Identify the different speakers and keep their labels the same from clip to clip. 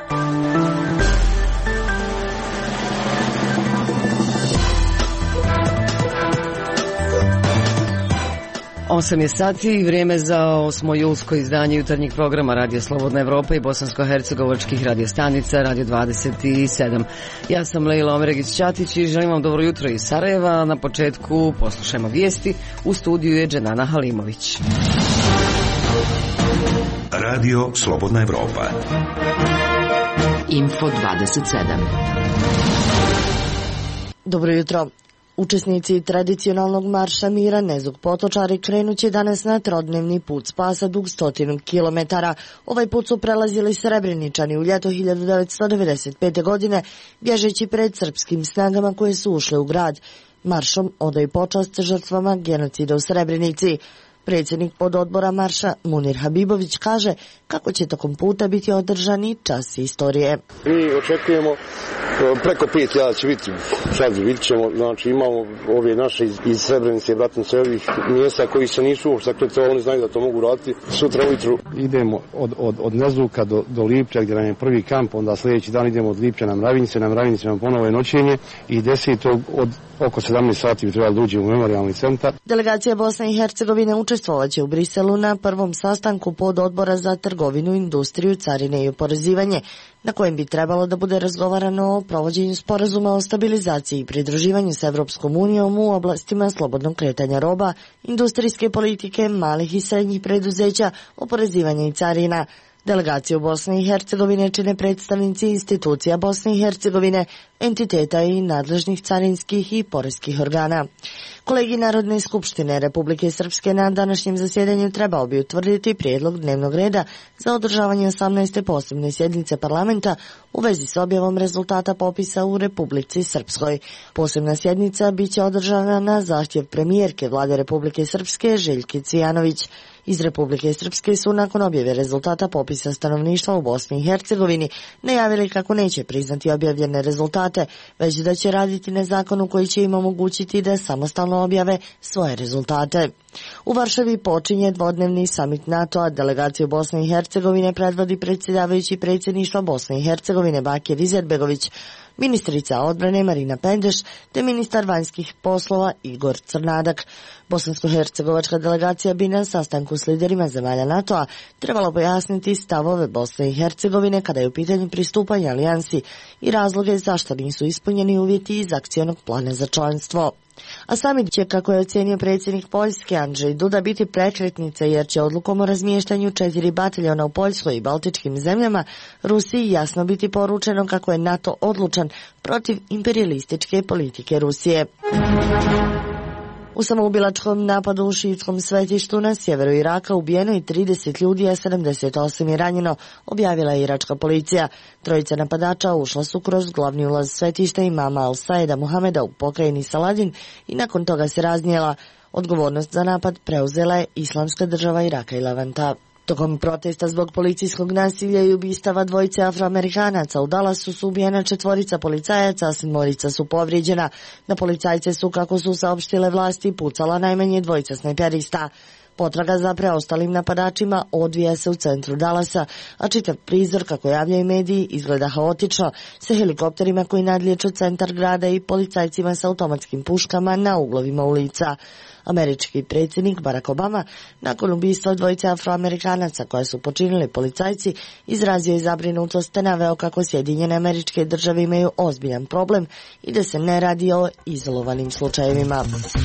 Speaker 1: Osam je sati i vrijeme za 8. julsko izdanje jutarnjeg programa Radio Slobodna Evropa i bosansko-hercegovačkih radiostanica Radio 27. Ja sam Lejla Omeregić-Ćatić i želim vam dobro jutro iz Sarajeva. Na početku poslušajmo vijesti. U studiju je Dženana Halimović.
Speaker 2: Radio Slobodna Evropa.
Speaker 3: Info 27.
Speaker 4: Dobro jutro. Učesnici tradicionalnog marša mira Nezug Potočari krenuće danas na trodnevni put spasa dug 100 km. Ovaj put su prelazili Srebreničani u ljeto 1995. godine, bježeći pred srpskim snagama koje su ušle u grad. Maršom odaju počast žrtvama genocida u Srebrenici. Predsjednik pododbora marša Munir Habibović kaže kako će tokom puta biti održani čas istorije.
Speaker 5: Mi očekujemo preko 5.000 će biti, sad vidit ćemo, znači imamo ove naše iz Srebrenice, Bratnice, ovih mjesta koji se nisu uopšte zakletovali, oni znaju da to mogu raditi. Sutra ujutru idemo od Nezuka do Lipća gdje nam je prvi kamp, onda sljedeći dan idemo od Lipća na Mravinice nam ponovo je noćenje i 10. od oko 17 sati bi trebali da uđemo u memorijalni centar.
Speaker 4: Delegacija Bosne i Hercegovine učestvovaće u Briselu na prvom sastanku pododbora za trgovinu, industriju, carine i oporezivanje, na kojem bi trebalo da bude razgovarano o provođenju sporazuma o stabilizaciji i pridruživanju s Evropskom unijom u oblastima slobodnog kretanja roba, industrijske politike, malih i srednjih preduzeća, oporezivanja i carina. Delegaciju Bosne i Hercegovine čine predstavnici institucija Bosne i Hercegovine, entiteta i nadležnih carinskih i poreskih organa. Kolegi Narodne skupštine Republike Srpske na današnjem zasjedanju trebao bi utvrditi prijedlog dnevnog reda za održavanje 18. posebne sjednice parlamenta u vezi s objavom rezultata popisa u Republici Srpskoj. Posebna sjednica biće održana na zahtjev premijerke vlade Republike Srpske Željke Cvijanović. Iz Republike Srpske su nakon objave rezultata popisa stanovništva u Bosni i Hercegovini najavili kako neće priznati objavljene rezultate, već da će raditi na zakonu koji će im omogućiti da samostalno objave svoje rezultate. U Varšavi počinje dvodnevni samit NATO-a. Delegaciju Bosne i Hercegovine predvodi predsjedavajući predsjedništva Bosne i Hercegovine Bakir Izetbegović, ministrica odbrane Marina Pendeš te ministar vanjskih poslova Igor Crnadak. Bosansko-hercegovačka delegacija bi na sastanku s liderima zemalja NATO-a trebalo pojasniti stavove Bosne i Hercegovine kada je u pitanju pristupanja alijansi i razloge zašto nisu ispunjeni uvjeti iz akcionog plana za članstvo. A samit će, kako je ocenio predsjednik Poljske Andrzej Duda, biti prekretnica jer će odlukom o razmještanju 4 bataljona u Poljskoj i Baltičkim zemljama Rusiji jasno biti poručeno kako je NATO odlučan protiv imperialističke politike Rusije. U samoubilačkom napadu u šiitskom svetištu na sjeveru Iraka ubijeno je 30 ljudi, a 78 je ranjeno, objavila je iračka policija. Trojica napadača ušla su kroz glavni ulaz svetišta imama Al-Saeda Muhameda u pokrajini Saladin i nakon toga se raznijela. Odgovornost za napad preuzela je Islamska država Iraka i Levanta. Tokom protesta zbog policijskog nasilja i ubistava dvojice Afroamerikanaca u Dallasu su ubijena 4 policajaca, a 7 su povrijeđena. Na policajce su, kako su saopštile vlasti, pucala najmanje 2 snajperista. Potraga za preostalim napadačima odvija se u centru Dallasa, a čitav prizor, kako javljaju mediji, izgleda haotično, sa helikopterima koji nadlijeću centar grada i policajcima sa automatskim puškama na uglovima ulica. Američki predsjednik Barack Obama, nakon ubistva 2 Afroamerikanaca koja su počinili policajci, izrazio je zabrinutost te naveo kako Sjedinjene Američke Države imaju ozbiljan problem i da se ne radi o izolovanim slučajevima.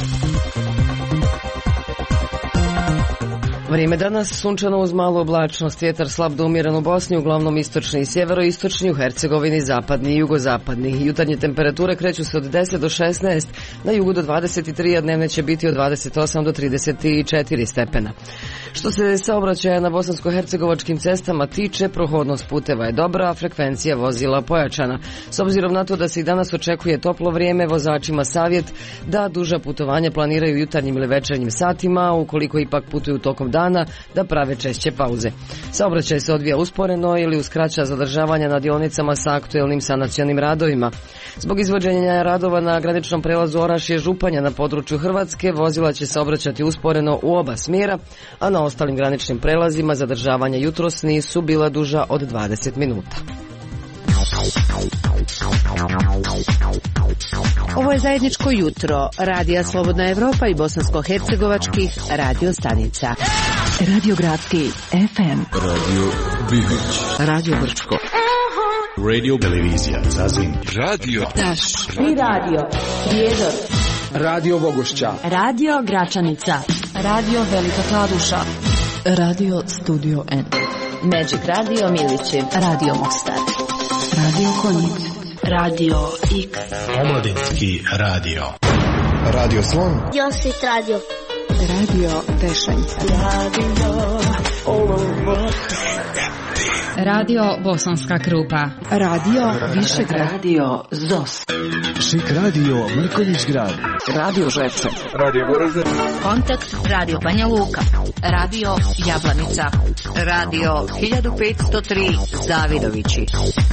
Speaker 1: Vrijeme danas sunčano uz malu oblačnost, vjetar slab do umjeren u Bosni, uglavnom istočni i sjeveroistočni, u Hercegovini zapadni i jugozapadni. Jutarnje temperature kreću se od 10 do 16, na jugu do 23, a dnevne će biti od 28 do 34 stepena. Što se saobraćaja na bosansko-hercegovačkim cestama tiče, prohodnost puteva je dobra, a frekvencija vozila pojačana. S obzirom na to da se i danas očekuje toplo vrijeme, vozačima savjet da duža putovanja planiraju jutarnjim ili večernjim satima, ukoliko ipak putuju tokom dana, da prave češće pauze. Saobraćaj se odvija usporeno ili uz kraća zadržavanja na dionicama sa aktuelnim sanacionim radovima. Zbog izvođenja radova na graničnom prelazu Orašje-Županja na području Hrvatske, vozila će saobraćati usporeno u oba smjera, a na ostalim graničnim prelazima zadržavanja jutros nisu bila duža od 20 minuta.
Speaker 3: Ovo je zajedničko jutro Radija Slobodna Evropa i bosansko-hercegovačkih radio stanica. Radio Gradski FM,
Speaker 6: Radio Bihoć,
Speaker 3: Radio Brčko,
Speaker 6: Radio Televizija Zazin, Radio
Speaker 3: Taš i Radio Prijedor,
Speaker 7: Radio Bogošća,
Speaker 8: Radio Gračanica, Radio Velika Kladuša,
Speaker 3: Radio Studio N,
Speaker 8: Magic Radio Milići,
Speaker 3: Radio Mostar,
Speaker 8: Radio Konjic, Radio X,
Speaker 6: Omladinski radio,
Speaker 7: Radio Slon,
Speaker 9: Josit Radio,
Speaker 3: Radio Tešanjca,
Speaker 8: Radio Bosanska Krupa,
Speaker 3: Radio Višegrad,
Speaker 8: Radio Zos,
Speaker 7: Šik Radio Mrkonjić Grad,
Speaker 3: Radio Žepče,
Speaker 7: Radio Goražde,
Speaker 8: Kontakt Radio Banja Luka, Radio Jablanica, Radio 1503 Zavidovići.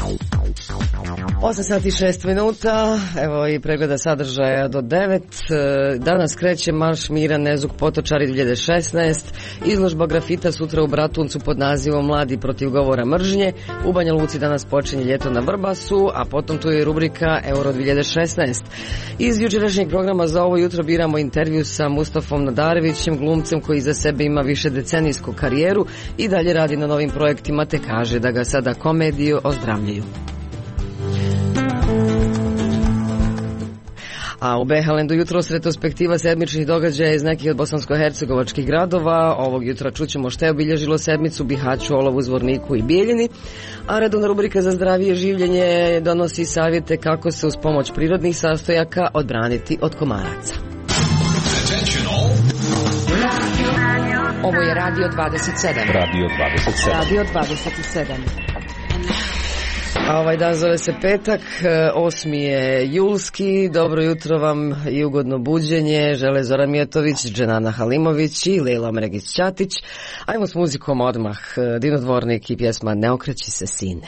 Speaker 1: 8 sati 6 minuta, evo i pregleda sadržaja do 9. Danas kreće Marš mira Nezuk Potočari 2016, izložba grafita sutra u Bratuncu pod nazivom Mladi protiv govora mržnje, u Banja Luci danas počinje ljeto na Vrbasu, a potom tu je rubrika Euro 2016. Iz jučerašnjeg programa za ovo jutro biramo intervju sa Mustafom Nadarevićem, glumcem koji za sebe ima više decenijsku karijeru i dalje radi na novim projektima, te kaže da ga sada komediju ozdravljaju. A u Behalendu jutros retrospektiva sedmičnih događaja iz nekih od bosansko-hercegovačkih gradova. Ovog jutra čućemo što je obilježilo sedmicu Bihaću, Olovu, Zvorniku i Bijeljini. A redovna rubrika za zdravije življenje donosi savjete kako se uz pomoć prirodnih sastojaka odbraniti od komaraca.
Speaker 3: Ovo je Radio 27.
Speaker 6: Radio 27.
Speaker 3: Radio 27.
Speaker 1: A ovaj dan zove se petak, 8. je julski, dobro jutro vam i ugodno buđenje, žele Zoran Mijatović, Dženana Halimović i Lejla Mregić-Ćatić. Ajmo s muzikom odmah, Dino Dvornik i pjesma Ne okreći se sine.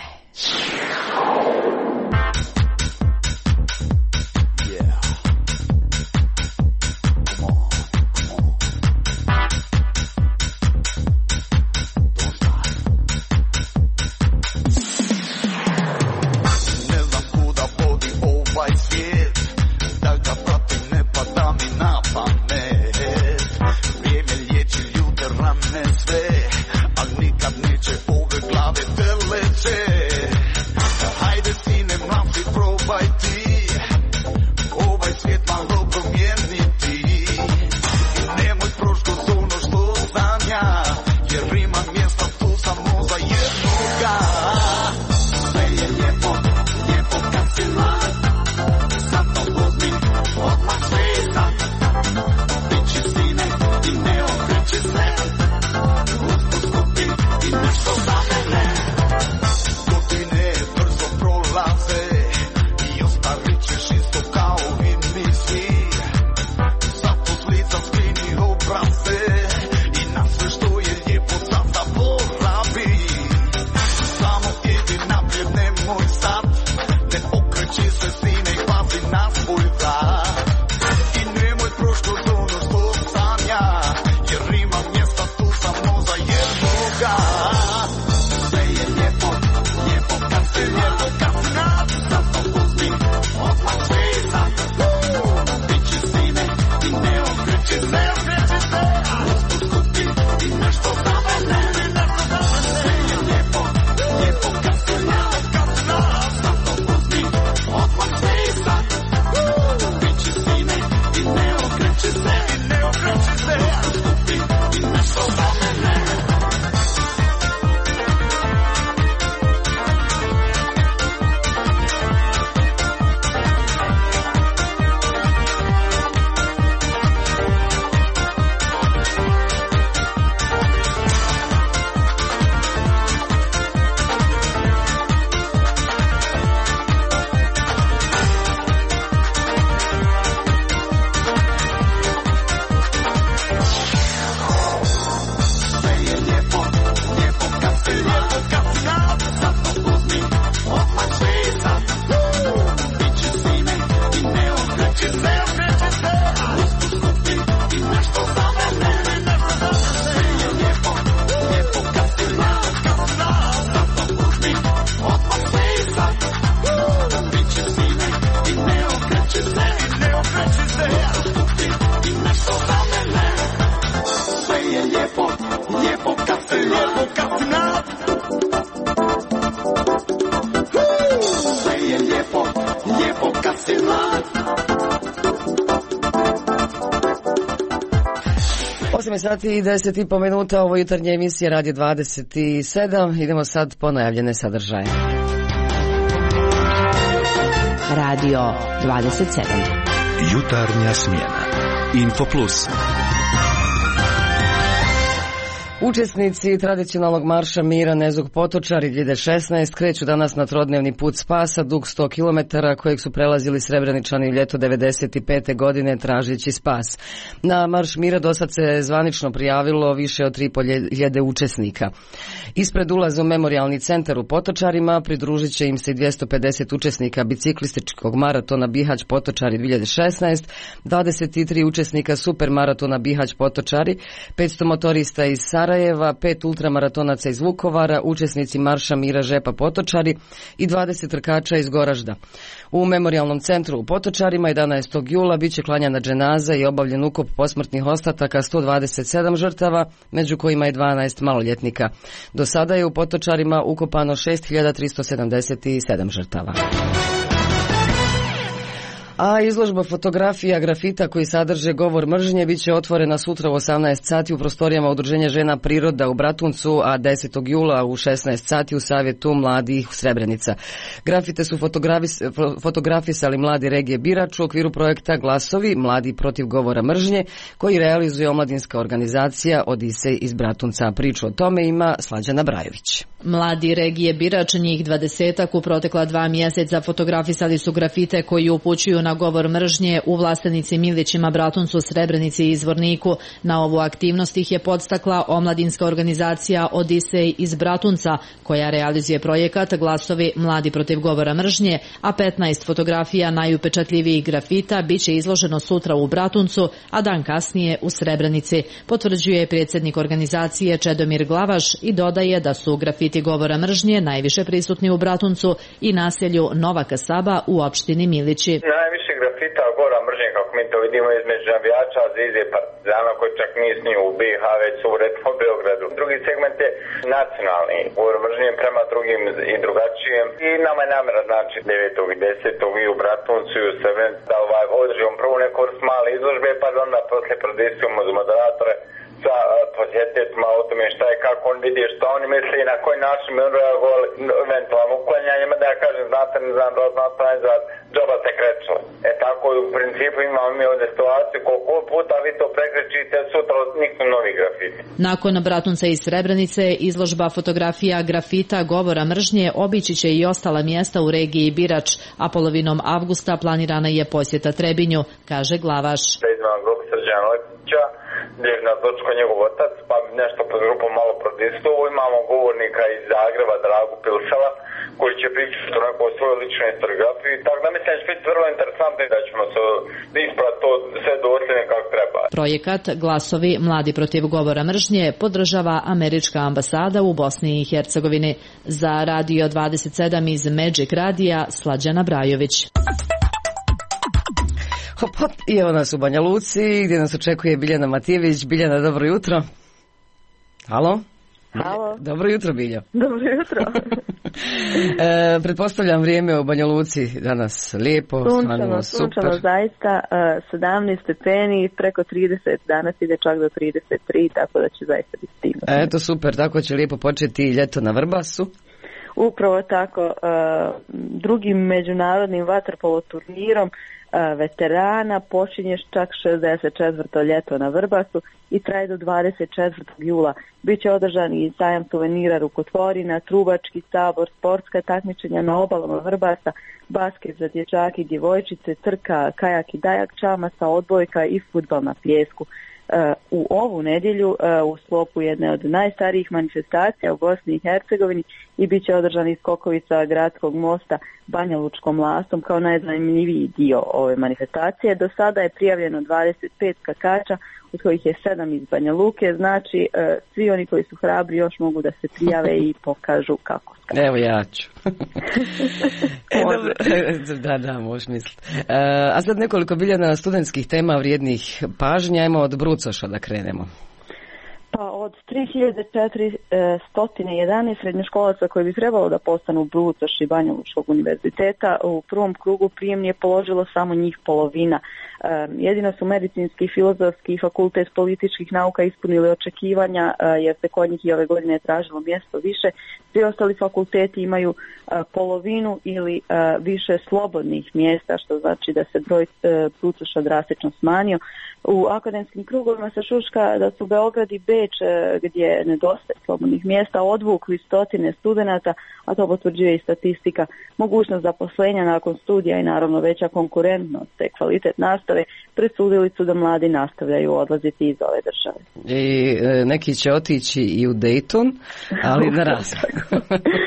Speaker 1: sati i 10,5 minuta, ovo jutarnje emisije Radio 27. Idemo sad po najavljene sadržaje.
Speaker 3: Radio 27.
Speaker 2: Jutarnja smjena. Info Plus.
Speaker 1: Učesnici tradicionalnog marša mira Nezog Potočari 2016 kreću danas na trodnevni put spasa dug 100 km kojeg su prelazili Srebreničani u ljeto 95. godine tražeći spas. Na marš mira do sad se zvanično prijavilo više od 3.500 učesnika. Ispred ulaza u memorijalni centar u Potočarima pridružit će im se i 250 učesnika biciklističkog maratona Bihać Potočari 2016, 23 učesnika supermaratona Bihać Potočari, 500 motorista iz Sarajeva, 5 ultramaratonaca iz Vukovara, učesnici marša mira Žepa Potočari i 20 trkača iz Goražda. U memorijalnom centru u Potočarima 11. jula bit će klanjana dženaza i obavljen ukop posmrtnih ostataka 127 žrtava, među kojima je 12 maloljetnika. Do sada je u Potočarima ukopano 6377 žrtava. A izložba fotografija grafita koji sadrže govor mržnje bit će otvorena sutra u 18 sati u prostorijama Udruženja žena Priroda u Bratuncu, a 10. jula u 16 sati u Savjetu mladih Srebrenica. Grafite su fotografisali mladi regije Birač u okviru projekta Glasovi, mladi protiv govora mržnje, koji realizuje omladinska organizacija Odisej iz Bratunca. Priču o tome ima Slađana Brajović.
Speaker 9: Mladi regije Birač, njih 20 u protekla 2 mjeseca fotografisali su grafite koji upućuju na govor mržnje u Vlastenici, Milićima, Bratuncu, Srebrenici i Zvorniku. Na ovu aktivnost ih je podstakla omladinska organizacija Odisej iz Bratunca, koja realizuje projekat Glasovi, mladi protiv govora mržnje, a 15 fotografija najupečatljivijih grafita bit će izloženo sutra u Bratuncu, a dan kasnije u Srebrenici, potvrđuje predsjednik organizacije Čedomir Glavaš i dodaje da su grafiti govora mržnje najviše prisutni u Bratuncu i naselju Nova Kasaba u opštini Milići.
Speaker 10: Najviše grafita govora mržnje, kako mi to vidimo, između navijača Zvize Partizana, koji čak nisniju u BiH, već su u Beogradu. Drugi segment je nacionalni govor mržnje prema drugim i drugačijem. I nama je namjera, znači 9. i 10. i u Bratuncu i u Srebrenici da održimo prvu neku vrst male izložbe, pa onda poslije prodisujemo uz moderatore sa posjetiteljima o tome šta je, kako on vidi, šta oni misli i na koji način mi reagovali eventualno uklanjanjima, da ja kažem, znate, ne znam da znate, džoba se krećala. Tako u principu imamo mi ovdje situaciju, koliko puta vi to prekrećite, sutra niknu novi grafiti.
Speaker 9: Nakon Bratunca i Srebrenice, izložba fotografija grafita govora mržnje obići će i ostala mjesta u regiji Birač, a polovinom avgusta planirana je posjeta Trebinju, kaže Glavaš.
Speaker 10: Predizman grupu Srđana Lepića, gdje je na dočko njegov otac, pa nešto pod grupom malo prodistovo. Imamo govornika iz Zagreba, Dragu Pilsala, koji će pričati o svojoj ličnoj historiografiji. Tako da mislim da će biti vrlo interesantno i da ćemo se isprati to sve dosljedno kako treba.
Speaker 9: Projekat Glasovi, mladi protiv govora mržnje podržava američka ambasada u Bosni i Hercegovini. Za Radio 27 iz Magic Radija, Slađana Brajović.
Speaker 1: Hop, i evo nas u Banja Luci, gdje nas očekuje Biljana Matijević. Biljana, dobro jutro. Halo?
Speaker 11: Halo.
Speaker 1: Dobro jutro, Biljo.
Speaker 11: Dobro jutro.
Speaker 1: Pretpostavljam vrijeme u Banja Luci danas lijepo, stvarno super.
Speaker 11: Sunčano zaista, 17 stepeni, preko 30, danas ide čak do 33, tako da će zaista biti stigno.
Speaker 1: Eto super, tako će lijepo početi ljeto na Vrbasu.
Speaker 11: Upravo tako, drugim međunarodnim vaterpolo turnirom veterana počinje čak 64. ljeto na Vrbasu i traje do 24. jula. Biće održan i sajam suvenira rukotvorina, trubački sabor, sportska takmičenja na obalama Vrbasa, basket za dječake i djevojčice, trka, kajak i dajak, čamasa, odbojka i fudbal na pijesku. U ovu nedjelju u sklopu jedne od najstarijih manifestacija u Bosni i Hercegovini i bit će održani skokovi sa gradskog mosta Banja Lučkom lastom kao najzanimljiviji dio ove manifestacije. Do sada je prijavljeno 25 skakača, od kojih je 7 iz Banja Luke, znači svi oni koji su hrabri još mogu da se prijave i pokažu kako skaču.
Speaker 1: Evo ja ću. Da, možeš misliti. A sad nekoliko Biljana studentskih tema vrijednih pažnja, ajmo od Brucoša da krenemo.
Speaker 11: Pa od 3411 srednjoškolaca koji bi trebalo da postanu brucoši Banja Lučkog univerziteta, u prvom krugu prijemni je položilo samo njih polovina. Jedino su medicinski, filozofski i fakultet političkih nauka ispunili očekivanja jer se kod njih i ove godine tražilo mjesto više. Svi ostali fakulteti imaju polovinu ili više slobodnih mjesta, što znači da se broj brucoša drastično smanjio. U akademskim krugovima se šuška da su Beograd i Beč, gdje nedostaje slobodnih mjesta, odvukli stotine studenata, a to potvrđuje i statistika. Mogućnost zaposlenja nakon studija i naravno veća konkurentnost te kvalitet nastave presudili su da mladi nastavljaju odlaziti iz ove države.
Speaker 1: I neki će otići i u Dayton, ali na razliku.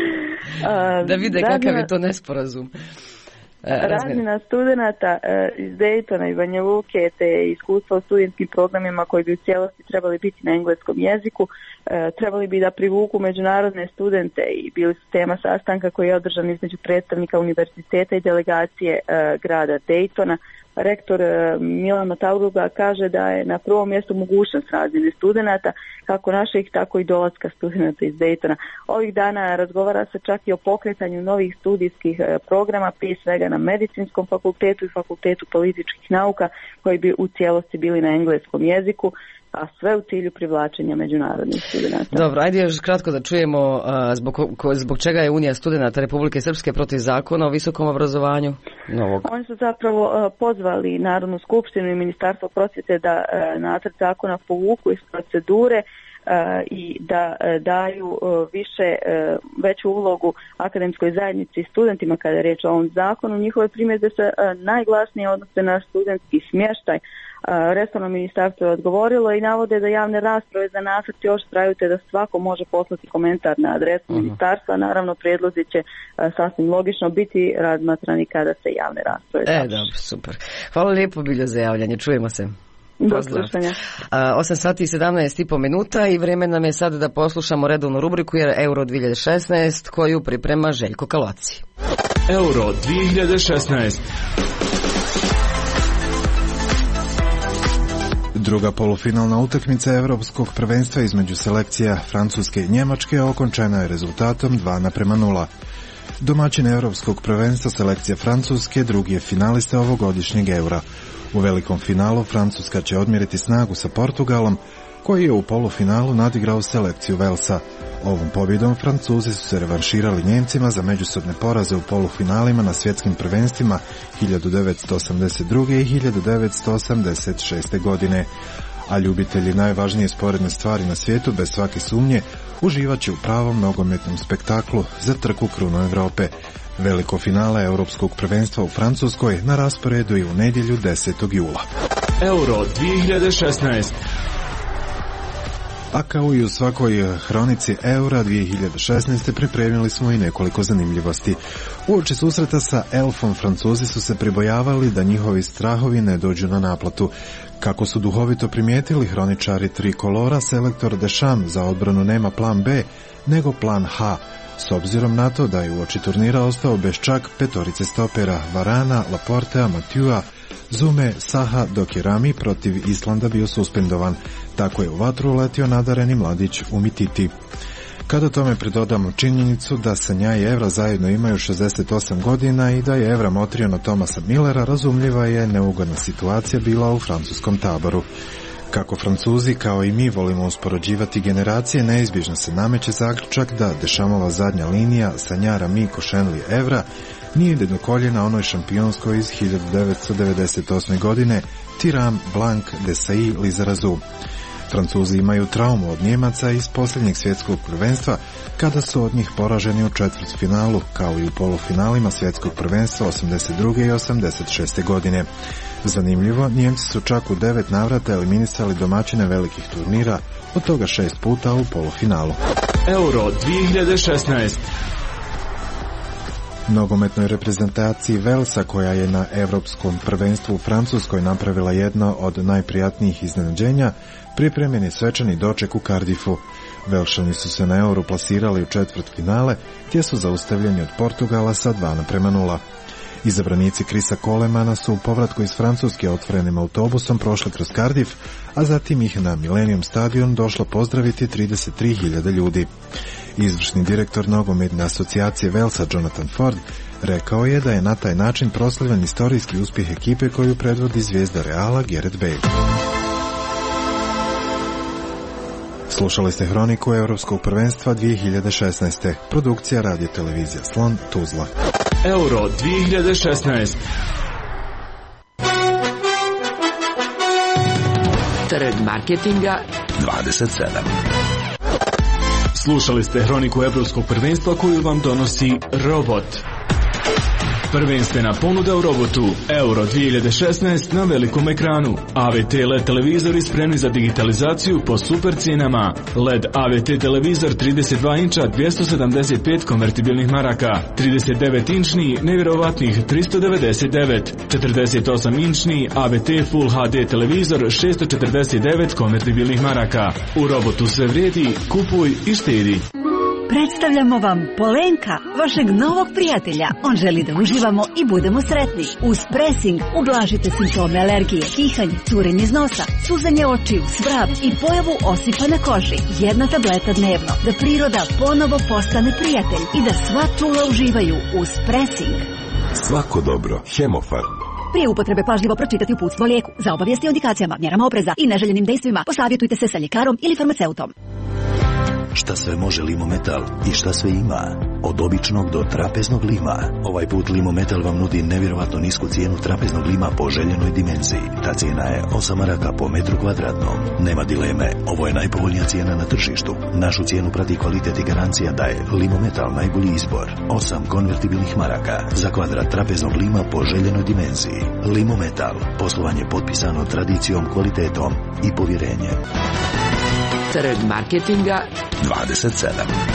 Speaker 1: Da vide kakav je to nesporazum.
Speaker 11: Razmjena studenata iz Daytona i Banja Luke te iskustva u studentskim programima koji bi u cijelosti trebali biti na engleskom jeziku, trebali bi da privuku međunarodne studente i bili su tema sastanka koji je održan između predstavnika univerziteta i delegacije grada Daytona. Rektor Milan Matauruga kaže da je na prvom mjestu mogućnost razmjene studenata, kako naših, tako i dolaska studenata iz Daytona. Ovih dana razgovara se čak i o pokretanju novih studijskih programa, prije svega na medicinskom fakultetu i fakultetu političkih nauka, koji bi u cijelosti bili na engleskom jeziku, a sve u cilju privlačenja međunarodnih studenata.
Speaker 1: Dobro, ajde još kratko da čujemo zbog čega je Unija studenata Republike Srpske protiv zakona o visokom obrazovanju novog.
Speaker 11: Oni su zapravo pozvali Narodnu skupštinu i Ministarstvo prosvjete da nacrt zakona povuku iz procedure i da daju veću ulogu akademskoj zajednici i studentima kada je riječ o ovom zakonu. Njihove primjedbe se najglasnije odnose na studentski smještaj. Resorno ministarstvo je odgovorilo i navode da javne rasprave za nacrt još traju te da svako može poslati komentar na adresu ministarstva. Naravno, prijedlozi će sasvim logično biti razmatrani kada se javne rasprave završe.
Speaker 1: Dobro, super. Hvala lijepo, Biljo, za javljanje. Čujemo se.
Speaker 11: Do slušanja.
Speaker 1: 8 sati i 17,5 minuta i vrijeme nam je sad da poslušamo redovnu rubriku jer Euro 2016 koju priprema Željko Kaloci.
Speaker 6: Euro 2016.
Speaker 12: Druga polufinalna utakmica Europskog prvenstva između selekcija Francuske i Njemačke okončana je rezultatom 2:0. Domaćin Europskog prvenstva selekcija Francuske drugi je finalista ovogodišnjeg Eura. U velikom finalu Francuska će odmjeriti snagu sa Portugalom, koji je u polufinalu nadigrao selekciju Velsa. Ovom pobjedom Francuzi su se revanširali Njemcima za međusobne poraze u polufinalima na svjetskim prvenstvima 1982. i 1986. godine. A ljubitelji najvažnije sporedne stvari na svijetu bez svake sumnje uživat će u pravom nogometnom spektaklu za trku krunu Europe. Veliko finale Europskog prvenstva u Francuskoj na rasporedu je u nedjelju 10. jula.
Speaker 6: Euro 2016.
Speaker 12: A kao i u svakoj hronici Eura 2016. pripremili smo i nekoliko zanimljivosti. Uoči susreta sa Elfom Francuzi su se pribojavali da njihovi strahovi ne dođu na naplatu. Kako su duhovito primijetili hroničari trikolora, selektor Deschamps za odbranu nema plan B, nego plan H, s obzirom na to da je uoči turnira ostao bez čak petorice stopera Varana, Laportea, Mathieu, Zume, Saha, dok je Rami protiv Islanda bio suspendovan. Tako je u vatru uletio nadareni mladić Umtiti. Kada tome pridodamo činjenicu da Sanja i Evra zajedno imaju 68 godina i da je Evra motrio na Thomasa Millera, razumljiva je neugodna situacija bila u francuskom taboru. Kako Francuzi, kao i mi, volimo uspoređivati generacije, neizbježno se nameće zaključak da Dechampsova zadnja linija Sanja, Rami, Koscielny, Evra nije jednokoljena onoj šampionskoj iz 1998. godine Thuram, Blanc, Desailly, Lizarazu. Francuzi imaju traumu od Njemaca iz posljednjeg svjetskog prvenstva kada su od njih poraženi u četvrtfinalu, kao i u polufinalima svjetskog prvenstva 82. i 86. godine. Zanimljivo, Njemci su čak u 9 navrata eliminisali domaćine velikih turnira, od toga 6 puta u polufinalu.
Speaker 6: Euro 2016.
Speaker 12: Nogometnoj reprezentaciji Velsa, koja je na Europskom prvenstvu u Francuskoj napravila jedno od najprijatnijih iznenađenja, pripremljen je svečani doček u Cardiffu. Velšani su se na Euru plasirali u četvrtfinale, gdje su zaustavljeni od Portugala sa 2:0. Izabranici Chrisa Colemana su u povratku iz Francuske otvorenim autobusom prošli kroz Cardiff, a zatim ih na Millennium stadion došlo pozdraviti 33.000 ljudi. Izvršni direktor nogometne asocijacije Walesa Jonathan Ford rekao je da je na taj način proslavljen istorijski uspjeh ekipe koju predvodi zvijezda Reala Gareth Bale. Slušali ste hroniku Europskog prvenstva 2016. Produkcija Radio Televizija Slon, Tuzla.
Speaker 6: Euro 2016.
Speaker 3: Trg marketinga
Speaker 2: 27.
Speaker 6: Slušali ste hroniku Europskog prvenstva koju vam donosi Robot. Prvenstvena ponuda u Robotu Euro 2016 na velikom ekranu. AVT LED televizori spremni za digitalizaciju po super cijenama. LED AVT televizor 32 inča 275 konvertibilnih maraka. 39 inčni nevjerovatnih 399. 48 inčni AVT Full HD televizor 649 konvertibilnih maraka. U Robotu sve vrijedi, kupuj i štedi.
Speaker 13: Predstavljamo vam Polenka, vašeg novog prijatelja. On želi da uživamo i budemo sretni. Uz Pressing ublažite simptome alergije, kihanje, curenje iz nosa, suzanje očiju, svrab i pojavu osipa na koži. 1 tableta dnevno, da priroda ponovo postane prijatelj i da sva čula uživaju uz Pressing.
Speaker 2: Svako dobro, Hemofarm.
Speaker 13: Prije upotrebe pažljivo pročitati uputstvo o lijeku. Za obavijesti o indikacijama, mjerama opreza i neželjenim dejstvima posavjetujte se sa ljekarom ili farmaceutom.
Speaker 14: Šta sve može Limometal i šta sve ima? Od običnog do trapeznog lima. Ovaj put Limometal vam nudi nevjerovatno nisku cijenu trapeznog lima po željenoj dimenziji. Ta cijena je 8 maraka po metru kvadratnom. Nema dileme, ovo je najpovoljnija cijena na tržištu. Našu cijenu prati kvalitet i garancija da je Limometal najbolji izbor. 8 konvertibilnih maraka za kvadrat trapeznog lima po željenoj dimenziji. Limometal, poslovanje potpisano tradicijom, kvalitetom i povjerenjem.
Speaker 3: Trg marketinga
Speaker 2: 27.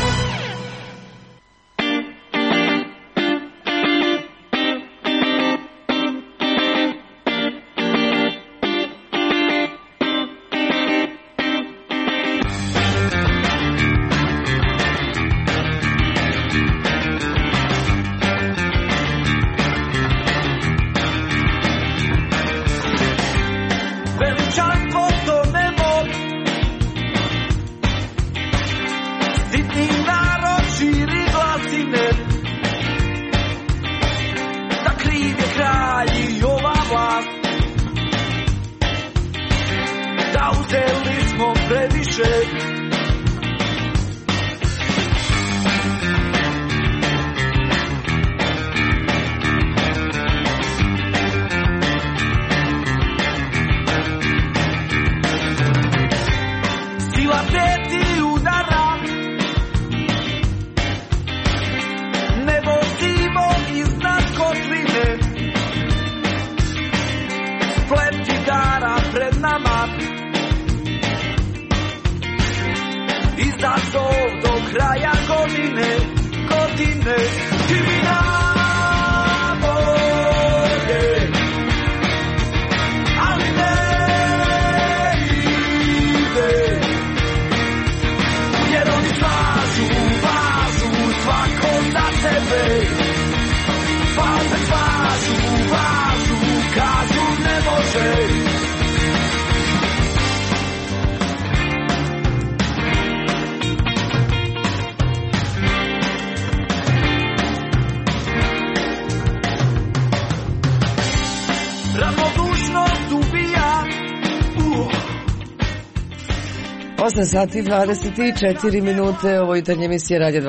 Speaker 1: Sati 24 minute, ovo jutarnje emisije Radio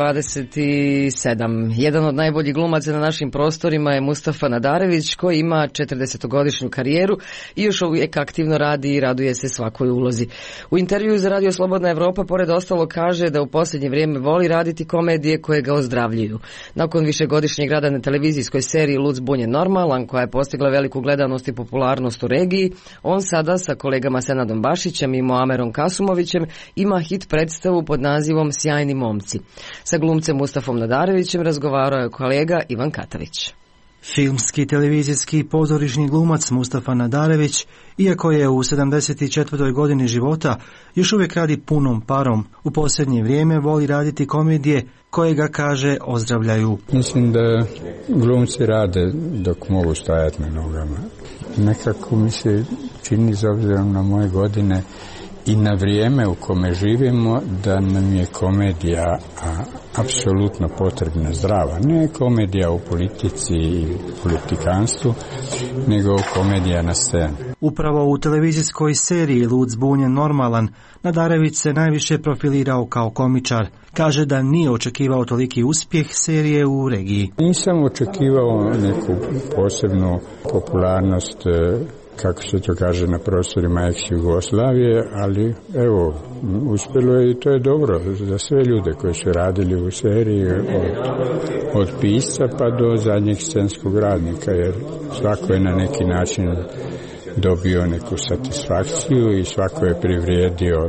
Speaker 1: 27. Jedan od najboljih glumaca na našim prostorima je Mustafa Nadarević, koji ima 40-godišnju karijeru i još uvijek aktivno radi i raduje se svakoj ulozi. U intervju za Radio Slobodna Evropa pored ostalo kaže da u posljednje vrijeme voli raditi komedije koje ga ozdravljuju. Nakon višegodišnjeg rada na televizijskoj seriji Lud, zbunjen, normalan, koja je postigla veliku gledanost i popularnost u regiji, on sada sa kolegama Senadom Bašićem i Moamerom Kasumovićem ima hit predstavu pod nazivom Sjajni momci. Sa glumcem Mustafom Nadarevićem razgovarao je kolega Ivan Katavić.
Speaker 15: Filmski, televizijski i pozorišni glumac Mustafa Nadarević, iako je u 74. godini života, još uvijek radi punom parom. U posljednje vrijeme voli raditi komedije koje ga, kaže, ozdravljaju.
Speaker 16: Mislim da glumci rade dok mogu stajati na nogama. Nekako mi se čini, s obzirom na moje godine i na vrijeme u kome živimo, da nam je komedija apsolutno potrebna, zdrava. Ne komedija u politici i politikanstvu, nego komedija na sceni.
Speaker 15: Upravo u televizijskoj seriji Lud, zbunjen, normalan, Nadarević se najviše profilirao kao komičar. Kaže da nije očekivao toliki uspjeh serije u regiji.
Speaker 16: Nisam očekivao neku posebnu popularnost, kako se to kaže, na prostorima ex-Jugoslavije, ali evo, uspjelo je i to je dobro za sve ljude koji su radili u seriji, od pisca pa do zadnjeg scenskog radnika, jer svako je na neki način dobio neku satisfakciju i svako je privrijedio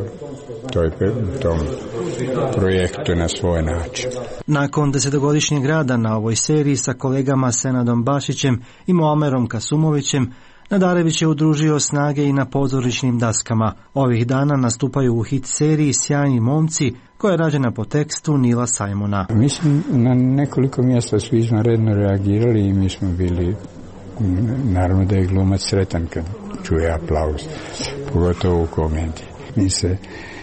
Speaker 16: tom projektu na svoj način.
Speaker 15: Nakon 10-godišnjeg rada na ovoj seriji sa kolegama Senadom Bašićem i Muamerom Kasumovićem, Nadarević je udružio snage i na pozorišnim daskama. Ovih dana nastupaju u hit seriji Sjajni momci, koja je rađena po tekstu Nila Simona.
Speaker 16: Mislim, na nekoliko mjesta svi izvanredno reagirali i mi smo bili, naravno da je glumac sretan kad čuje aplauz, pogotovo u komediji. Mi se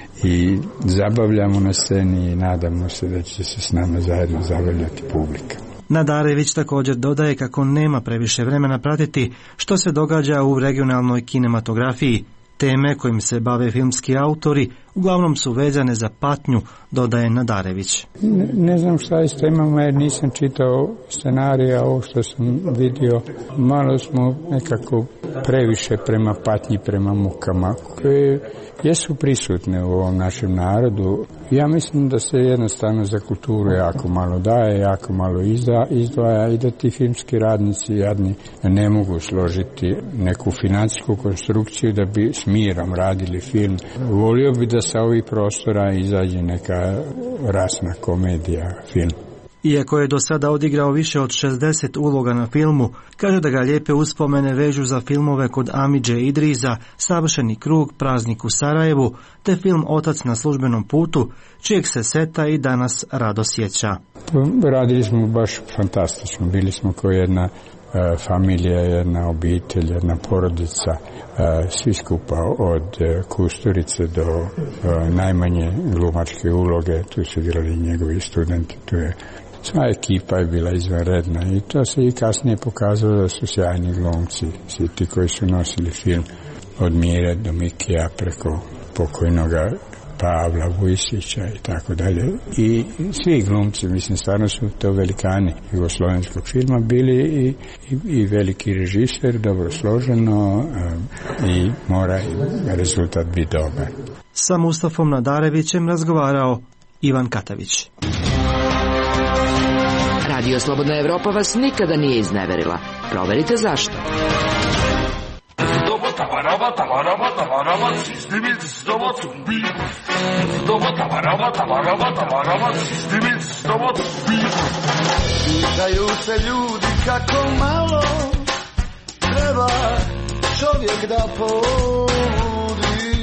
Speaker 16: i zabavljamo na sceni i nadamo se da će se s nama zajedno zabavljati publika.
Speaker 15: Nadarević također dodaje kako nema previše vremena pratiti što se događa u regionalnoj kinematografiji. Teme kojim se bave filmski autori uglavnom su vezane za patnju, dodaje Nadarević.
Speaker 16: Ne znam šta je s temama jer nisam čitao scenarija, ovo što sam vidio, malo smo nekako previše prema patnji, prema mukama koje jesu prisutne u ovom našem narodu. Ja mislim da se jednostavno za kulturu jako malo daje, jako malo izdvaja i da ti filmski radnici jadni ne mogu složiti neku financijsku konstrukciju da bi s mirom radili film. Volio bi da sa ovih prostora izađe neka rasna komedija, film.
Speaker 15: Iako je do sada odigrao više od 60 uloga na filmu, kaže da ga lijepe uspomene vežu za filmove kod Amidže Idriza, Savršeni krug, Praznik u Sarajevu, te film Otac na službenom putu, čijeg se seta i danas rado sjeća.
Speaker 16: Radili smo baš fantastično, bili smo kao jedna familija, jedna obitelj, jedna porodica, svi skupa od Kusturice do najmanje glumačke uloge, tu su igrali njegovi studenti, tu je sva ekipa je bila izvanredna i to se i kasnije pokazalo da su sjajni glumci, svi ti koji su nosili film od Mire do Mikija preko pokojnoga Pavla Vujsića i tako dalje. I svi glumci, mislim, stvarno su to velikani jugoslovenskog filma bili i veliki režiser, dobro složeno i mora rezultat biti dobar.
Speaker 15: Sa Mustafom Nadarevićem razgovarao Ivan Katavić.
Speaker 3: Radio Slobodna Evropa vas nikada nije izneverila. Proverite zašto.
Speaker 17: Pitaju se ljudi kako malo treba čovjek da poludi,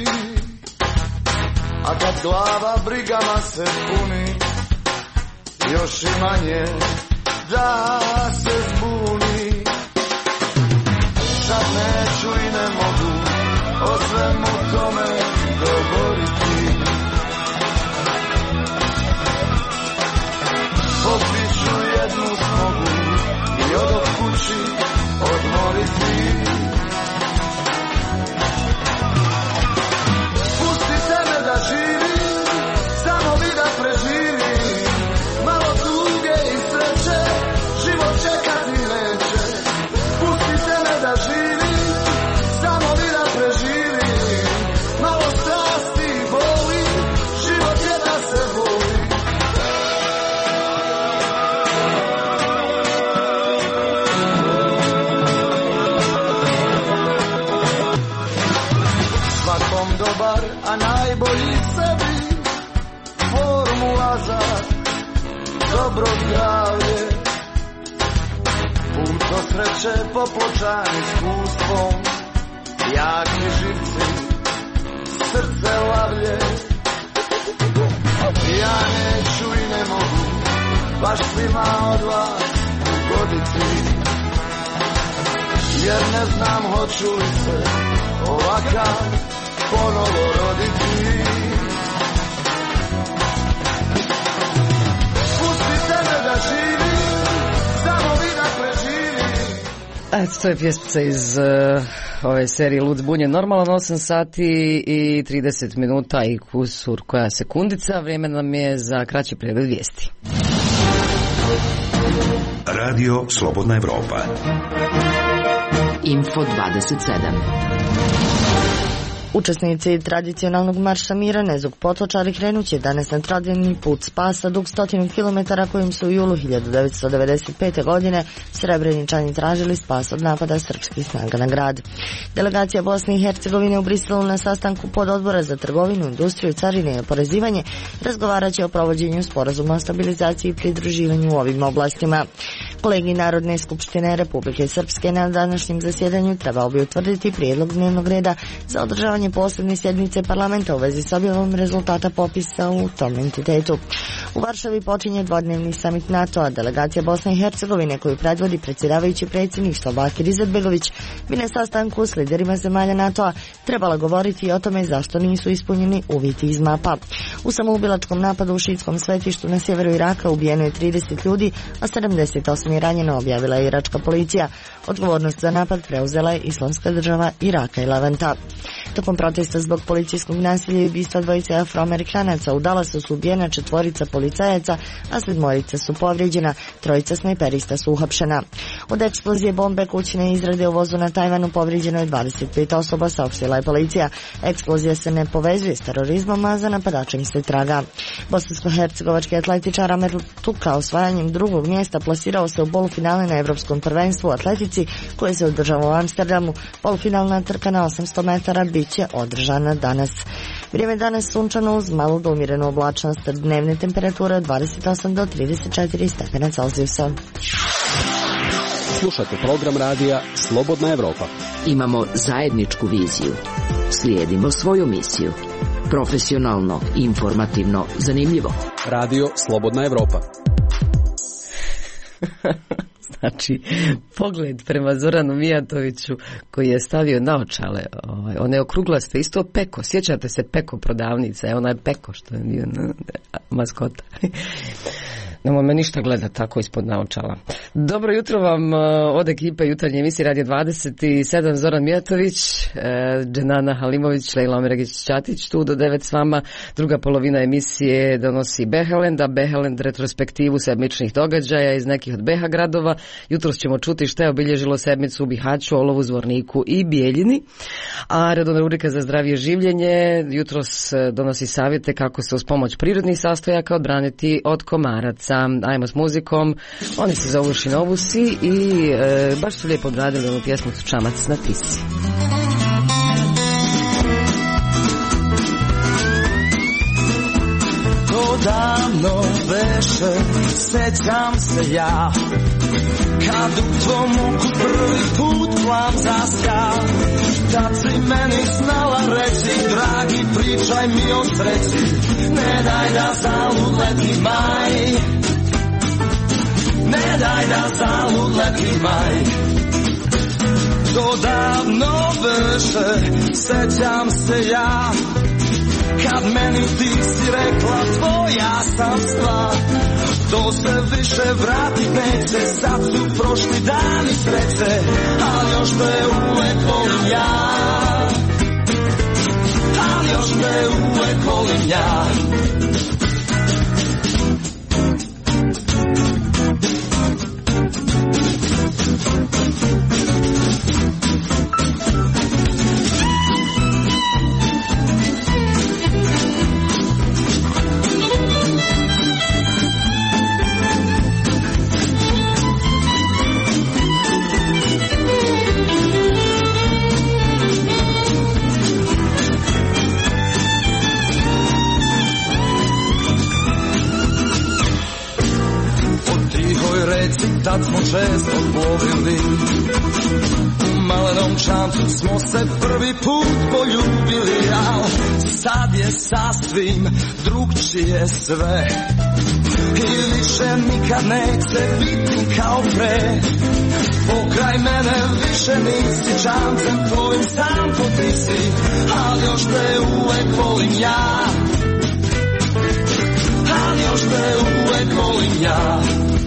Speaker 17: a kad glava brigama se puni, još i manje da se zbuni. Sad neću i ne mogu o svemu tome govoriti, popit ću jednu smogu i od kući odmoriti. Pustite me da živim, samo vi da preživim, malo tuge i sreće, život čekati neće. Pustite me da živim, samo vi da preživim, malo strasti i boli, život je da se voli. Svakom dobar, a najbolji sebi, formula za dobro zdravlje. punto sreće popločan iskustvom, jaki živci, srce lavlje. Ja neću i ne mogu baš svima od vas ugoditi, jer ne znam hoću li se ovakav ponovo roditi. Pustite me da živim, samo vi da preživim.
Speaker 1: Eto, to je pjesmica iz ove serije Lud zbunjen. Normalan 8 sati i 30 minuta i kusur koja sekundica. Vrijeme nam je za kraći pregled vijesti.
Speaker 2: Radio Slobodna Evropa.
Speaker 3: Info 27.
Speaker 4: Učesnici tradicionalnog marša mira Nezug Potločari krenuće danas na tradicionalni put spasa dug 100 km kojim su u julu 1995. godine Srebreničani tražili spas od napada srpskih snaga na grad. Delegacija Bosne i Hercegovine u Briselu na sastanku pododbora za trgovinu, industriju, carine i oporezivanje razgovarat će o provođenju sporazuma o stabilizaciji i pridruživanju u ovim oblastima. Kolegi Narodne skupštine Republike Srpske na današnjem zasjedanju trebao bi utvrditi prijedlog dnevnog reda za održavanje posebne sjednice parlamenta u vezi s objavom rezultata popisa u tom entitetu. U Varšavi počinje dvodnevni samit NATO-a. Delegacija Bosne i Hercegovine koju predvodi predsjedavajući predsjedništva Bakir Izetbegović bi na sastanku s liderima zemalja NATO-a trebala govoriti i o tome zašto nisu ispunjeni uvjeti iz mapa. U samoubilačkom napadu u šiitskom svetištu na sjeveru Iraka ubijeno je 30 ljudi, a 78 je ranjeno, objavila je iračka policija. Odgovornost za napad preuzela je Islamska država Iraka i Levanta. Tokom protesta zbog policijskog nasilja i ubistva dvojice Afroamerikanaca u Dallasu su ubijena 4 policajaca, a 7 su povrijeđena, 3 snajperista su uhapšena. Od eksplozije bombe kućne izrade u vozu na Tajvanu povrijeđeno je 25 osoba, saopštila je policija. Eksplozija se ne povezuje s terorizmom, a za napadačem se traga. Bosansko-hercegovački atletičar Amer Tuka osvajanjem drugog mjesta plasirao se u polufinale na Evropskom prvenstvu u atletici koje se održava u Amsterdamu. Polufinalna trka na 800 metara bit će održana danas. Vrijeme danas sunčano uz malu do umjerenu oblačnost, dnevne temperature od 28 do 34 stepena Celzijusa.
Speaker 18: Slušate program radija Slobodna Evropa.
Speaker 3: Imamo zajedničku viziju. Slijedimo svoju misiju. Profesionalno, informativno, zanimljivo.
Speaker 18: Radio Slobodna Evropa.
Speaker 1: Znači, pogled prema Zoranu Mijatoviću koji je stavio naočale, one okruglaste, isto Peko, sjećate se Peko prodavnica, ona je Peko što je bio maskota. Nemoj me ništa gleda tako ispod naočala. Dobro jutro vam od ekipe jutarnje emisije Radio 27, Zoran Mijatović, Dženana Halimović, Lejla Omeregić-Ćatić, tu do 9 s vama. Druga polovina emisije donosi Behelend, a Behelend retrospektivu sedmičnih događaja iz nekih od BH gradova. Jutros ćemo čuti što je obilježilo sedmicu u Bihaću, Olovu, Zvorniku i Bijeljini. A redovna rubrika za zdravije življenje jutros donosi savjete kako se uz pomoć prirodnih sastojaka odbraniti od komaraca. Ajmo s muzikom, oni se zovu Šinovusi i baš su lijepo odradili onu pjesmu Čamac na Tisi.
Speaker 17: To davno veše, sjećam se ja, kad u tvom oku prvi put plav zasja. Tad si meni znala reći, dragi, pričaj mi o sreći, ne daj da zalud leti maj, ne daj da zalud leti maj. To davno veše, sjećam se ja, kad meni ti si rekla tvoja sam stvar. To se više vrati neće, sad su prošli dani sreće, ali još te uvek volim ja, ali još te uvek volim ja. reci, tad smo često plovili. U malenom čamcu smo se prvi put poljubili, al sad je sasvim drugčije sve. I više nikad neće biti kao pre. Pokraj mene više nisi, čamcem tvojim sam po ti si, ali još te uvek volim ja. Ali još te uvek volim ja.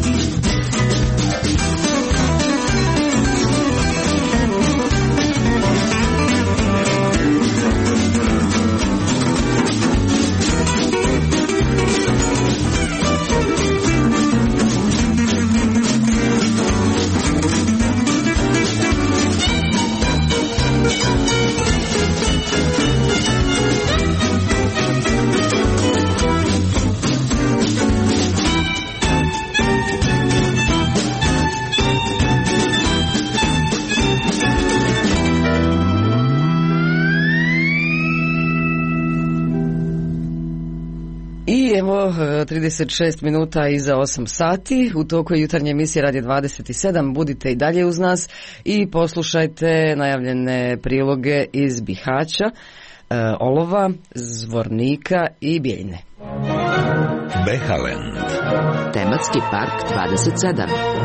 Speaker 1: Evo, 36 minuta iza 8 sati, u toku je jutarnje emisije Radio 27, budite i dalje uz nas i poslušajte najavljene priloge iz Bihaća, Olova, Zvornika i Bijeljine.
Speaker 2: Behalend.
Speaker 3: Tematski park 27.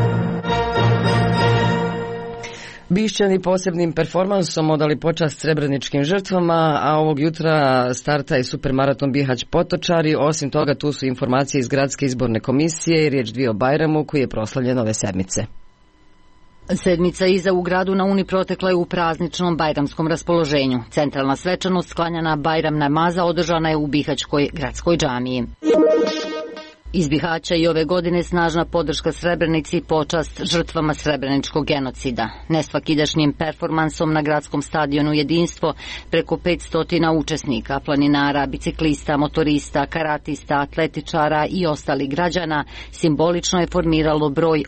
Speaker 1: Bišćani posebnim performansom odali počast srebreničkim žrtvama, a ovog jutra starta je supermaraton Bihać Potočari. Osim toga, tu su informacije iz Gradske izborne komisije i riječ dvije o Bajramu koji je proslavljen ove sedmice.
Speaker 19: Sedmica iza u gradu na Uni protekla je u prazničnom bajramskom raspoloženju. Centralna svečanost sklanjana Bajram namaza održana je u Bihaćkoj gradskoj džamiji. Iz Bihaća i ove godine snažna podrška Srebrenici i počast žrtvama srebreničkog genocida. Nesvakidašnjim performansom na gradskom stadionu Jedinstvo preko 500 učesnika, planinara, biciklista, motorista, karatista, atletičara i ostalih građana simbolično je formiralo broj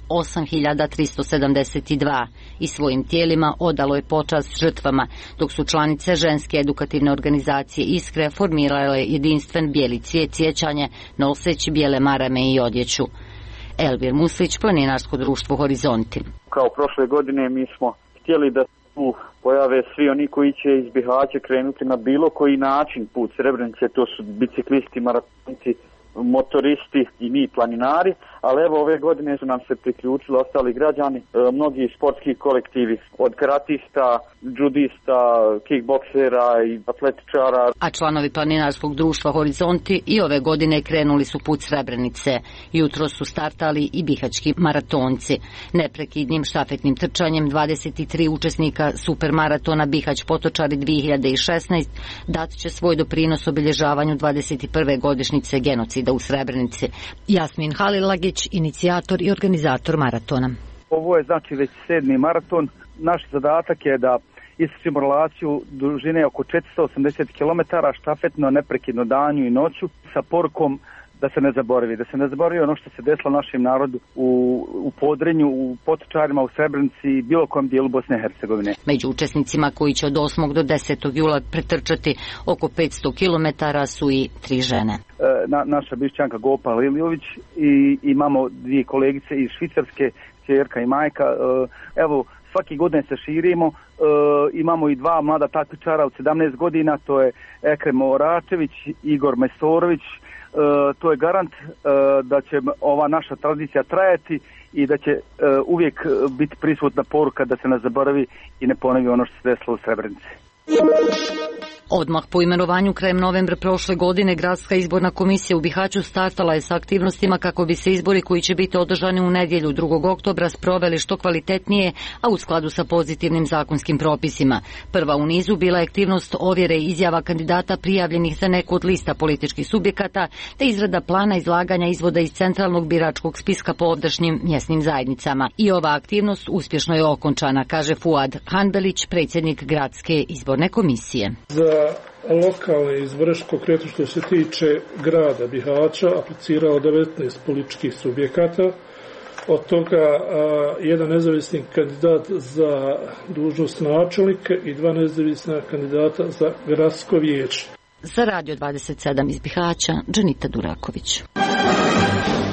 Speaker 19: 8372 i svojim tijelima odalo je počast žrtvama, dok su članice ženske edukativne organizacije Iskre formirale jedinstven bijeli cvijet sjećanje noseći bijele marame i odjeću. Elvir Muslić, Planinarsko društvo Horizonti.
Speaker 20: Kao prošle godine mi smo htjeli da tu pojave svi oni koji će iz Bihaća krenuti na bilo koji način put Srebrenice, to su biciklisti, maratonci, motoristi i mi planinari, ali evo ove godine su nam se priključili ostali građani, mnogi sportski kolektivi, od karatista, džudista, kickboksera i atletičara.
Speaker 19: A članovi Planinarskog društva Horizonti i ove godine krenuli su put Srebrenice. Jutro su startali i bihaćki maratonci. Neprekidnim štafetnim trčanjem 23 učesnika supermaratona Bihać Potočari 2016 dat će svoj doprinos obilježavanju 21. godišnjice genocida u Srebrenici. Jasmin Halilagić, inicijator i organizator maratona.
Speaker 20: Ovo je znači već 7. maraton. Naš zadatak je da istrčimo relaciju dužine oko 480 km štafetno neprekidno danju i noću sa porukom da se ne zaboravi ono što se desilo našem narodu u Podrinju, u Potočarima, u Srebrenici i bilo kojem dijelu Bosne i Hercegovine.
Speaker 19: Među učesnicima koji će od 8. do 10. jula pretrčati oko 500 km su i 3 žene.
Speaker 20: Naša Bišćanka Gopa Liljović i imamo 2 kolegice iz Švicarske, ćerka i majka. Evo, svaki godin se širimo, imamo i 2 mlada takmičara od 17 godina, to je Ekrem Oračević, Igor Mesorović. To je garant da će ova naša tradicija trajati i da će uvijek biti prisutna poruka da se ne zaboravi i ne ponovi ono što se desilo u Srebrenici.
Speaker 19: Odmah po imenovanju krajem novembra prošle godine Gradska izborna komisija u Bihaću startala je sa aktivnostima kako bi se izbori koji će biti održani u nedjelju 2. oktobra sproveli što kvalitetnije, a u skladu sa pozitivnim zakonskim propisima. Prva u nizu bila je aktivnost ovjere izjava kandidata prijavljenih za neku od lista političkih subjekata, te izrada plana izlaganja izvoda iz centralnog biračkog spiska po ovdašnjim mjesnim zajednicama. I ova aktivnost uspješno je okončana, kaže Fuad Hanbelić, predsjednik Gradske izborne komisije.
Speaker 21: Za lokalne izbore, konkretno što se tiče grada Bihaća, aplicirao 19 političkih subjekata, od toga jedan nezavisni kandidat za dužnost načelnika i 2 nezavisna kandidata za gradsko vijeće.
Speaker 19: Za Radio 27 iz Bihaća, Dženita Duraković.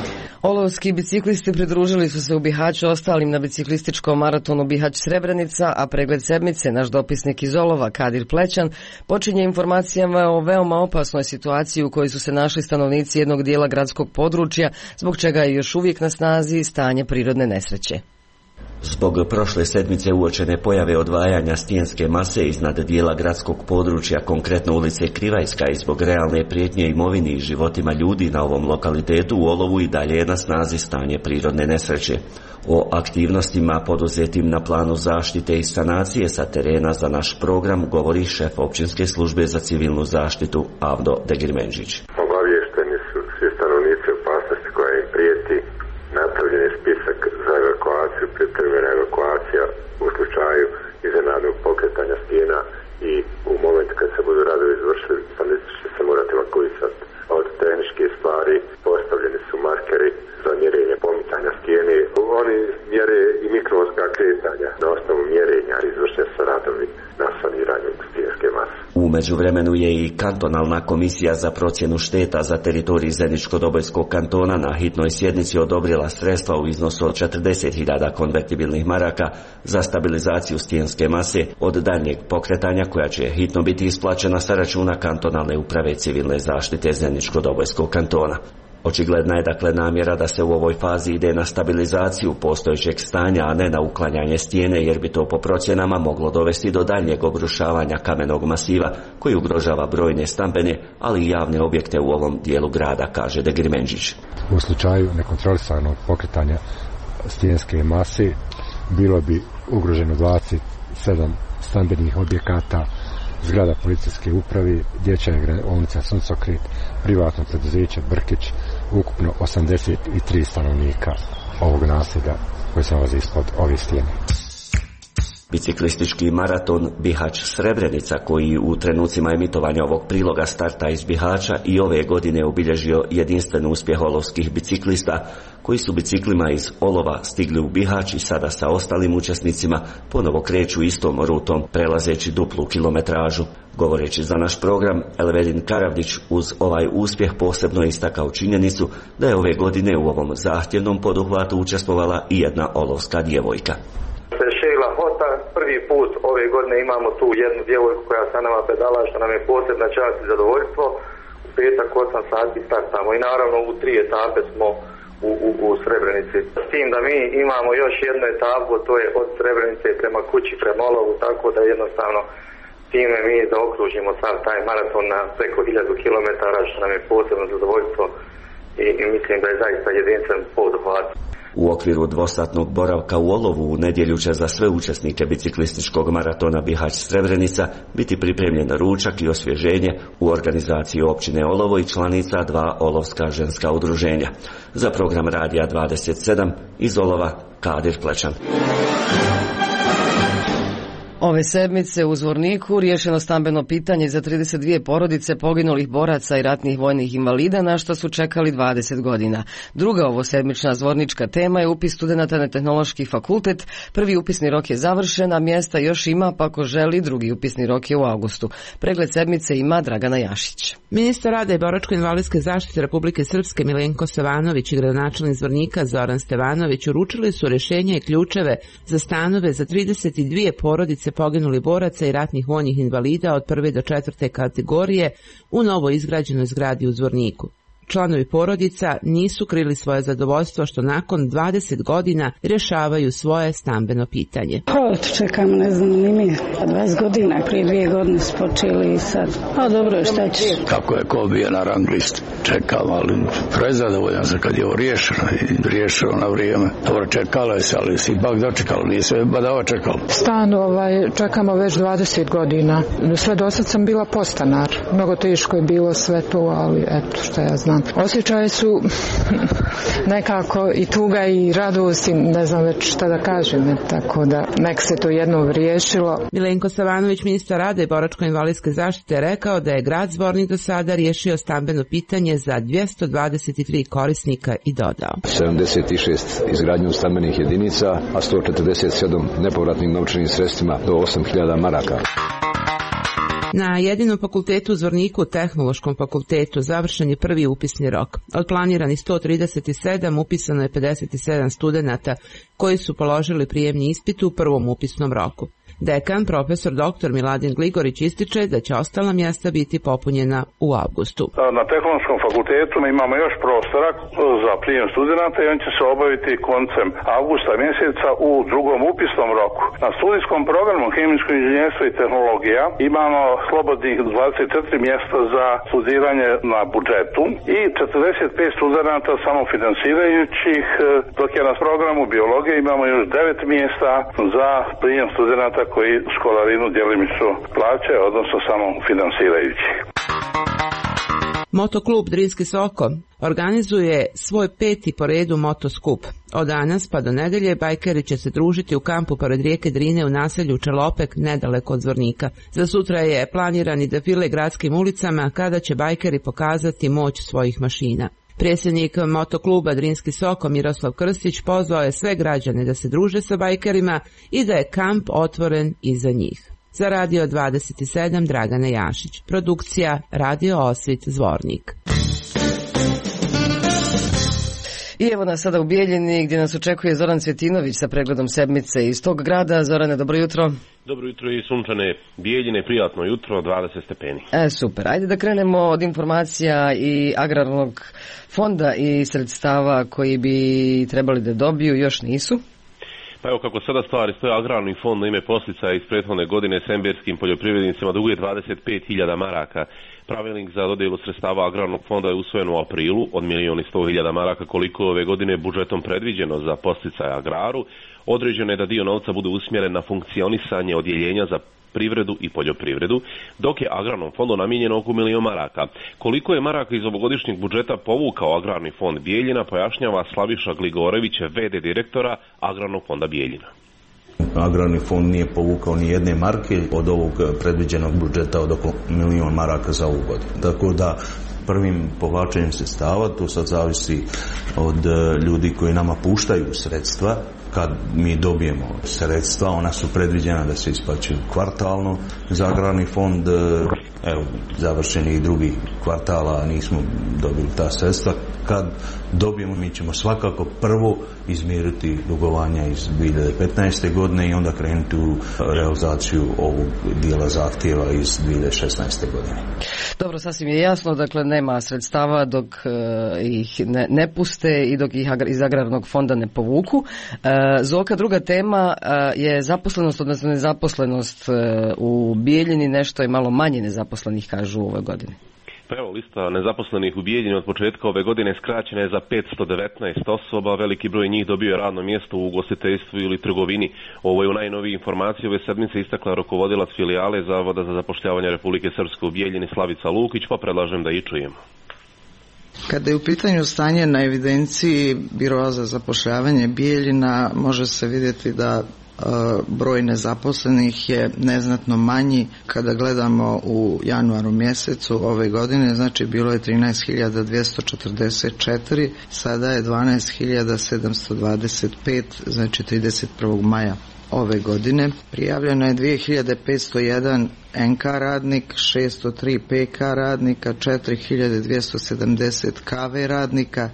Speaker 1: Olovski biciklisti pridružili su se u Bihaću ostalim na biciklističkom maratonu Bihać-Srebrenica, a pregled sedmice naš dopisnik iz Olova, Kadir Plećan, počinje informacijama o veoma opasnoj situaciji u kojoj su se našli stanovnici jednog dijela gradskog područja, zbog čega je još uvijek na snazi stanje prirodne nesreće.
Speaker 5: Zbog prošle sedmice uočene pojave odvajanja stijenske mase iznad dijela gradskog područja, konkretno ulice Krivajska, i zbog realne prijetnje imovini i životima ljudi na ovom lokalitetu u Olovu i dalje je na snazi stanje prirodne nesreće. O aktivnostima poduzetim na planu zaštite i sanacije sa terena za naš program govori šef općinske službe za civilnu zaštitu Avdo Degirmenžić.
Speaker 22: Obaviješteni su svi stanovnici opasnosti koja im prijeti. Napravljen je spisak za evakuaciju, pripremljena evakuacija u slučaju iznenadnog pokretanja stijena i u momentu kad se budu radovi izvršili, stanovnici će se morati evakuisati. Od tehničkih stvari postavljeni su markeri za mjerenje pomicanja stijene. Oni mjere i mikrovska kretanja. Na osnovu mjerenja izvršeni su radovi na saniranju stijenske mase.
Speaker 5: U međuvremenu je i kantonalna komisija za procjenu šteta za teritorij Zeničko-Dobojskog kantona na hitnoj sjednici odobrila sredstva u iznosu od 40.000 konvertibilnih maraka za stabilizaciju stijenske mase od daljnjeg pokretanja, koja će hitno biti isplaćena sa računa kantonalne uprave civilne zaštite Zeničko-Dobojskog kantona. Očigledna je dakle namjera da se u ovoj fazi ide na stabilizaciju postojećeg stanja, a ne na uklanjanje stijene, jer bi to po procjenama moglo dovesti do daljnjeg obrušavanja kamenog masiva koji ugrožava brojne stambene, ali i javne objekte u ovom dijelu grada, kaže Degirmenžić.
Speaker 16: U slučaju nekontrolisanog pokretanja stijenske mase bilo bi ugroženo 27 stambenih objekata, zgrada policijske uprave, dječja igraonica Suncokret, privatno preduzeće Brkić, ukupno 83 stanovnika ovog naselja koji se nalazi ispod ove stijene.
Speaker 5: Biciklistički maraton Bihać-Srebrenica, koji u trenucima emitovanja ovog priloga starta iz Bihaća, i ove godine obilježio jedinstven uspjeh olovskih biciklista, koji su biciklima iz Olova stigli u Bihać i sada sa ostalim učesnicima ponovo kreću istom rutom, prelazeći duplu kilometražu. Govoreći za naš program, Elvedin Karavdić uz ovaj uspjeh posebno istakao činjenicu da je ove godine u ovom zahtjevnom poduhvatu učestvovala i jedna olovska djevojka.
Speaker 23: Hota, prvi put ove godine imamo tu jednu djevojku koja sa nama pedala, što nam je posebna čast i zadovoljstvo. U petak 8 sati startamo i naravno u 3 etape smo u Srebrenici. S tim da mi imamo još jednu etapu, to je od Srebrenice prema kući, prema Olovu, tako da jednostavno time mi zaokružimo sav taj maraton na preko 1000 km, što nam je posebno zadovoljstvo i mislim da je zaista jedinstven poduhvat.
Speaker 5: U okviru dvosatnog boravka u Olovu u nedjelju će za sve učesnike biciklističkog maratona Bihać-Srebrenica biti pripremljen ručak i osvježenje u organizaciji općine Olovo i članica 2 olovska ženska udruženja. Za program Radija 27 iz Olova, Kadir Plećan.
Speaker 1: Ove sedmice u Zvorniku riješeno stambeno pitanje za 32 porodice poginulih boraca i ratnih vojnih invalida, na što su čekali 20 godina. Druga ovosedmična zvornička tema je upis studenata na Tehnološki fakultet. Prvi upisni rok je završen, a mjesta još ima, pa ako želi, drugi upisni rok je u avgustu. Pregled sedmice ima Dragana Jašić.
Speaker 24: Ministar rada i boračko-invalidske zaštite Republike Srpske Milenko Savanović i gradonačelnik Zvornika Zoran Stevanović uručili su rješenja i ključeve za stanove za 32 porodice poginulih boraca i ratnih vojnih invalida od 1. do 4. kategorije u novo izgrađenoj zgradi u Zvorniku. Članovi porodica nisu krili svoje zadovoljstvo što nakon 20 godina rješavaju svoje stambeno pitanje.
Speaker 25: Čekamo, ne znam ni mi. 20 godina, prije 2 godine su počeli i sad. A dobro, šta ćeš?
Speaker 26: Kako je ko bio na rang listi? Čekam, ali prezadovoljan sam kad je ovo riješeno na vrijeme. Dobro, čekalo je se, ali si ipak dočekalo, nije sve badava čekalo.
Speaker 27: Stan čekamo već 20 godina. Sve do sad sam bila podstanar. Mnogo teško je bilo sve to, ali eto, šta ja znam. Osjećaje su nekako i tuga i radost i ne znam već šta da kažem, tako da nek se to jednom riješilo.
Speaker 24: Milenko Savanović, ministar rada i boračko-invalidske zaštite, rekao da je grad Zvornik do sada riješio stambeno pitanje za 223 korisnika i dodao.
Speaker 28: 76 izgradnju stambenih jedinica, a 147 nepovratnim novčanim sredstvima do 8.000 maraka.
Speaker 24: Na jedinom fakultetu u Zvorniku, Tehnološkom fakultetu, završen je prvi upisni rok. Od planiranih 137 upisano je 57 studenata koji su položili prijemni ispit u prvom upisnom roku. Dekan, profesor dr. Miladin Gligorić, ističe da će ostala mjesta biti popunjena u avgustu.
Speaker 6: Na Tehnološkom fakultetu imamo još prostora za prijem studenata i on će se obaviti koncem avgusta mjeseca u drugom upisnom roku. Na studijskom programu Hemijsko inženjerstvo i tehnologija imamo slobodnih 24 mjesta za studiranje na budžetu i 45 studenata samofinansirajućih, dok je na programu biologije imamo još 9 mjesta za prijem studenata koji školarinu djelimično plaćaju, odnosno samo finansirajući.
Speaker 24: Motoklub Drinski Soko organizuje svoj 5. po redu motoskup. Od danas pa do nedelje bajkeri će se družiti u kampu pored rijeke Drine u naselju Čelopek, nedaleko od Zvornika. Za sutra je planirani defile gradskim ulicama kada će bajkeri pokazati moć svojih mašina. Predsjednik motokluba Drinski Soko Miroslav Krstić pozvao je sve građane da se druže sa bajkerima i da je kamp otvoren i za njih. Za Radio 27 Dragana Jašić. Produkcija Radio Osvit Zvornik.
Speaker 1: I evo nas sada u Bijeljini gdje nas očekuje Zoran Cvjetinović sa pregledom sedmice iz tog grada. Zorane, dobro jutro.
Speaker 7: Dobro jutro i sunčane Bijeljine, prijatno jutro, 20 stepeni.
Speaker 1: Super, ajde da krenemo od informacija i agrarnog fonda i sredstava koji bi trebali da dobiju, još nisu.
Speaker 7: Pa evo kako sada stvari stoje, agrarni fond na ime postica iz prethodne godine semberskim poljoprivrednicima duguje 25.000 maraka. Pravilnik za dodjelu sredstava agrarnog fonda je usvojen u aprilu od 1.100.000 maraka koliko ove godine budžetom predviđeno za podsticaj agraru. Određeno je da dio novca bude usmjeren na funkcionisanje odjeljenja za privredu i poljoprivredu, dok je agrarnom fondu namijenjeno oko 1.000.000 maraka. Koliko je maraka iz ovogodišnjeg budžeta povukao agrarni fond Bijeljina, pojašnjava Slaviša Gligorević, VD direktora agrarnog fonda Bijeljina.
Speaker 8: Agrarni fond nije povukao ni jedne marke od ovog predviđenog budžeta od oko 1.000.000 maraka za ovu godinu. Tako da prvim povlačenjem sredstava, to sad zavisi od ljudi koji nama puštaju sredstva. Kad mi dobijemo sredstva, ona su predviđena da se isplaćuju kvartalno za agrarni fond. Evo, završeni i drugi kvartala, nismo dobili ta sredstva. Kad dobijemo, mi ćemo svakako prvo izmiriti dugovanja iz 2015. godine i onda krenuti u realizaciju ovog dijela zahtjeva iz 2016. godine.
Speaker 1: Dobro, sasvim je jasno, dakle nema sredstava dok ih ne puste i dok ih iz agrarnog fonda ne povuku. Zoka, druga tema je zaposlenost, odnosno nezaposlenost u Bijeljini, nešto je malo manje nezaposlenih, kažu, u ovoj godini.
Speaker 7: Pa evo, lista nezaposlenih u Bijeljini od početka ove godine skraćena je za 519 osoba, veliki broj njih dobio je radno mjesto u ugostiteljstvu ili trgovini. Ovo je u najnoviji informaciji ove sedmice istakla rukovodilac filijale Zavoda za zapošljavanje Republike Srpske u Bijeljini Slavica Lukić, pa predlažem da i čujemo.
Speaker 9: Kada je u pitanju stanje na evidenciji Biroa za zapošljavanje Bijeljina, može se vidjeti da broj nezaposlenih je neznatno manji kada gledamo u januaru mjesecu ove godine, znači bilo je 13.244, sada je 12.725, znači 31. maja ove godine. Prijavljeno je 2.501 NK radnik, 603 PK radnika, 4.270 KV radnika,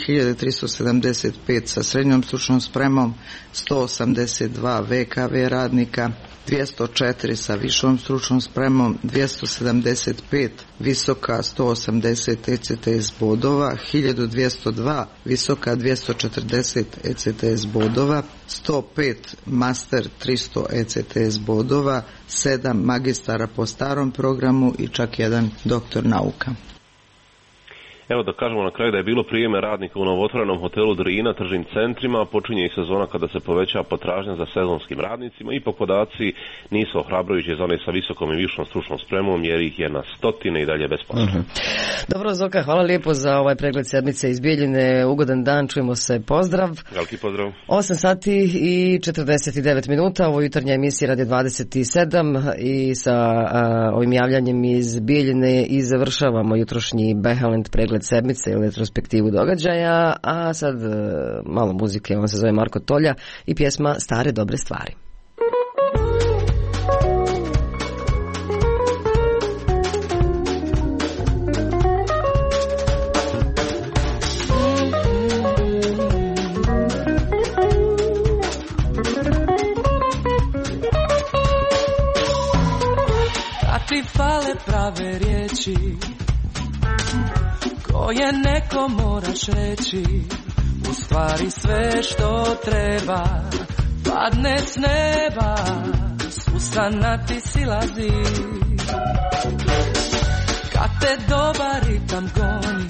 Speaker 9: 3.375 sa srednjom stručnom spremom, 182 VKV radnika, 204 sa višom stručnom spremom, 275 visoka 180 ECTS bodova, 1202 visoka 240 ECTS bodova, 105 master 300 ECTS bodova, 7 magistara po starom programu i čak jedan doktor nauka.
Speaker 7: Evo da kažemo na kraju da je bilo prijeme radnika u novotvorenom hotelu Drina, tržnim centrima, počinje i sezona kada se poveća potražnja za sezonskim radnicima, ipak podaci nisu ohrabrujući za one sa visokom i višom stručnom spremom, jer ih je na stotine i dalje bez posla.
Speaker 1: Dobro, Zoka, hvala lijepo za ovaj pregled sedmice iz Bijeljine. Ugodan dan, čujemo se, pozdrav.
Speaker 7: Veliki pozdrav.
Speaker 1: 8 sati i 49 minuta, ovo jutarnja emisija Radio 27 i sa ovim javljanjem iz Bijeljine i završavamo jutrošnji Behalend pregled sedmice ili retrospektivu događaja, a sad malo muzike, on se zove Marko Tolja i pjesma Stare dobre stvari.
Speaker 4: ti fale prave riječi koje neko moraš reći. U stvari sve što treba padne s neba, susana ti silazi. Kad te dobar ritam goni,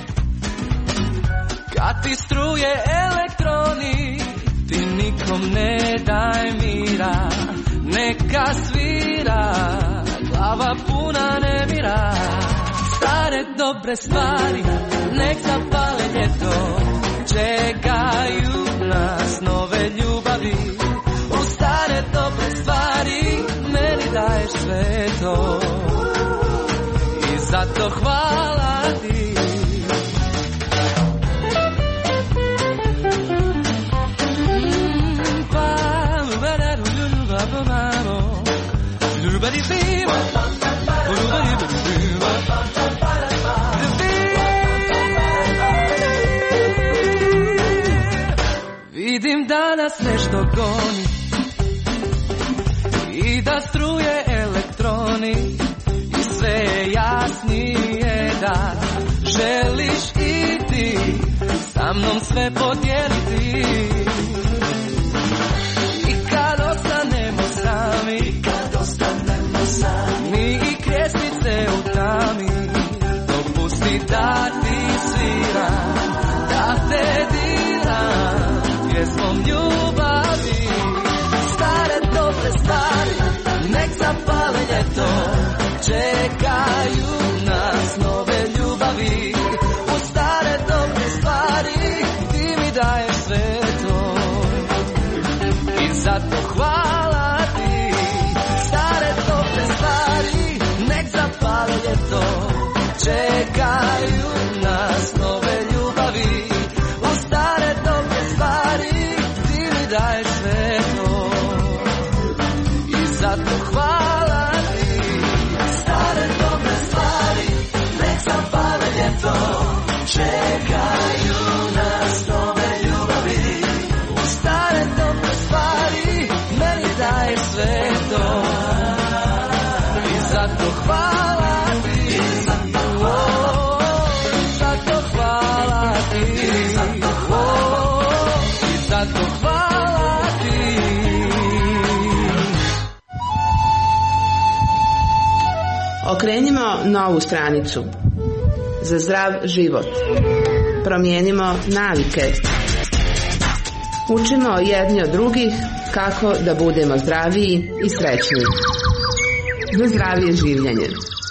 Speaker 4: kad ti struje elektroni, ti nikom ne daj mira, neka svira, glava puna nemira. Stare dobre stvari, nek zapale ljeto, čekaju nas nove ljubavi. U stare dobre stvari, meni daješ sve to, i zato hvala ti. Vidim da nas nešto goni i da struje elektroni, i sve je jasnije da želiš i ti sa mnom sve podijeliti. I kad ostanemo sami i krijesnice u tami, dopusti da ti sviram, da te diram pjesmom ljubavi. Stare dobre stvari, nek zapale ljeto, čekaju nas nove ljubavi. U stare dobre stvari, ti mi daješ sve to, i zato hvala ti. Stare dobre stvari, nek zapale ljeto, čekaju nas nove ljubavi. U stare dobre stvari, ti mi daješ sve to, i zato hvala ti. Stare dobre stvari, nek zapale ljeto, čekaju nas nove ljubavi. U stare dobre stvari, meni daješ sve to, i zato hvala ti. Zato hvala ti. I zato hvala ti.
Speaker 24: Okrenimo novu stranicu. Za zdrav život. Promijenimo navike. Učimo jedni od drugih kako da budemo zdraviji i srećniji. Za zdravije življenje.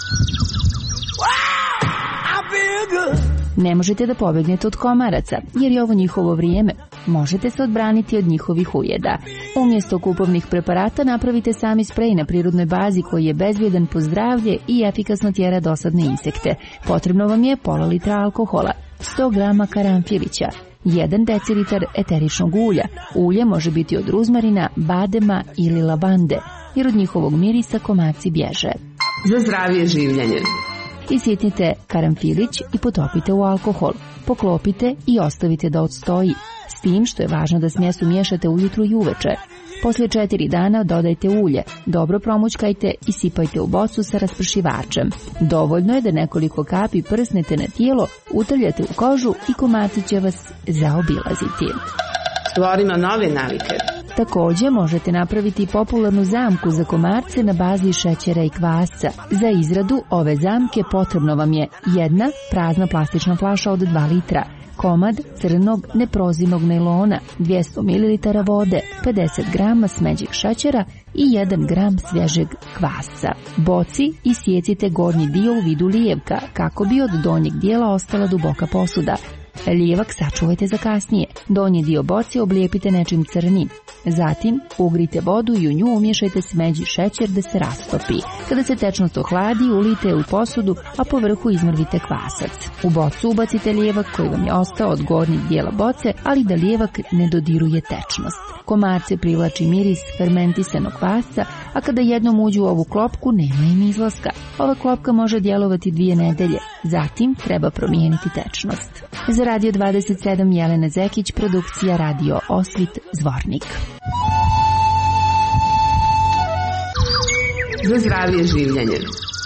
Speaker 10: Ne možete da pobegnete od komaraca, jer je ovo njihovo vrijeme. Možete se odbraniti od njihovih ujeda. Umjesto kupovnih preparata napravite sami sprej na prirodnoj bazi koji je bezbjedan po zdravlje i efikasno tjera dosadne insekte. Potrebno vam je pola litra alkohola, 100 grama karanfilića, 1 decilitar eteričnog ulja. Ulje može biti od ruzmarina, badema ili lavande, jer od njihovog mirisa komarci bježe.
Speaker 24: Za zdravije življenje.
Speaker 10: Isitnite karanfilić i potopite u alkohol. Poklopite i ostavite da odstoji. S tim što je važno da smjesu miješate ujutru i uveče. Poslije 4 dana dodajte ulje, dobro promućkajte i sipajte u bocu sa raspršivačem. Dovoljno je da nekoliko kapi prsnete na tijelo, utrljate u kožu i komarci će vas zaobilaziti.
Speaker 24: Stvorimo nove navike.
Speaker 10: Također možete napraviti popularnu zamku za komarce na bazi šećera i kvasca. Za izradu ove zamke potrebno vam je 1 prazna plastična flaša od 2 litra, komad crnog neprozimnog najlona, 200 ml vode, 50 grama smeđeg šećera i 1 gram svježeg kvasca. Boci isjecite gornji dio u vidu lijevka kako bi od donjeg dijela ostala duboka posuda. Lijevak sačuvajte za kasnije. Donji dio boce oblijepite nečim crnim. Zatim ugrite vodu i u nju umiješajte smeđi i šećer da se rastopi. Kada se tečnost ohladi, ulijte u posudu, a po vrhu izmrvite kvasac. U bocu ubacite lijevak koji vam je ostao od gornjeg dijela boce, ali da lijevak ne dodiruje tečnost. Komarce privlači miris fermentisanog kvasca, a kada jednom uđu u ovu klopku nema im izlaska. Ova klopka može djelovati 2 nedelje. Zatim treba promijeniti tečnost. Za Radio 27 Jelena Zekić, produkcija Radio Osvit, Zvornik.
Speaker 24: Za zdravije življenje.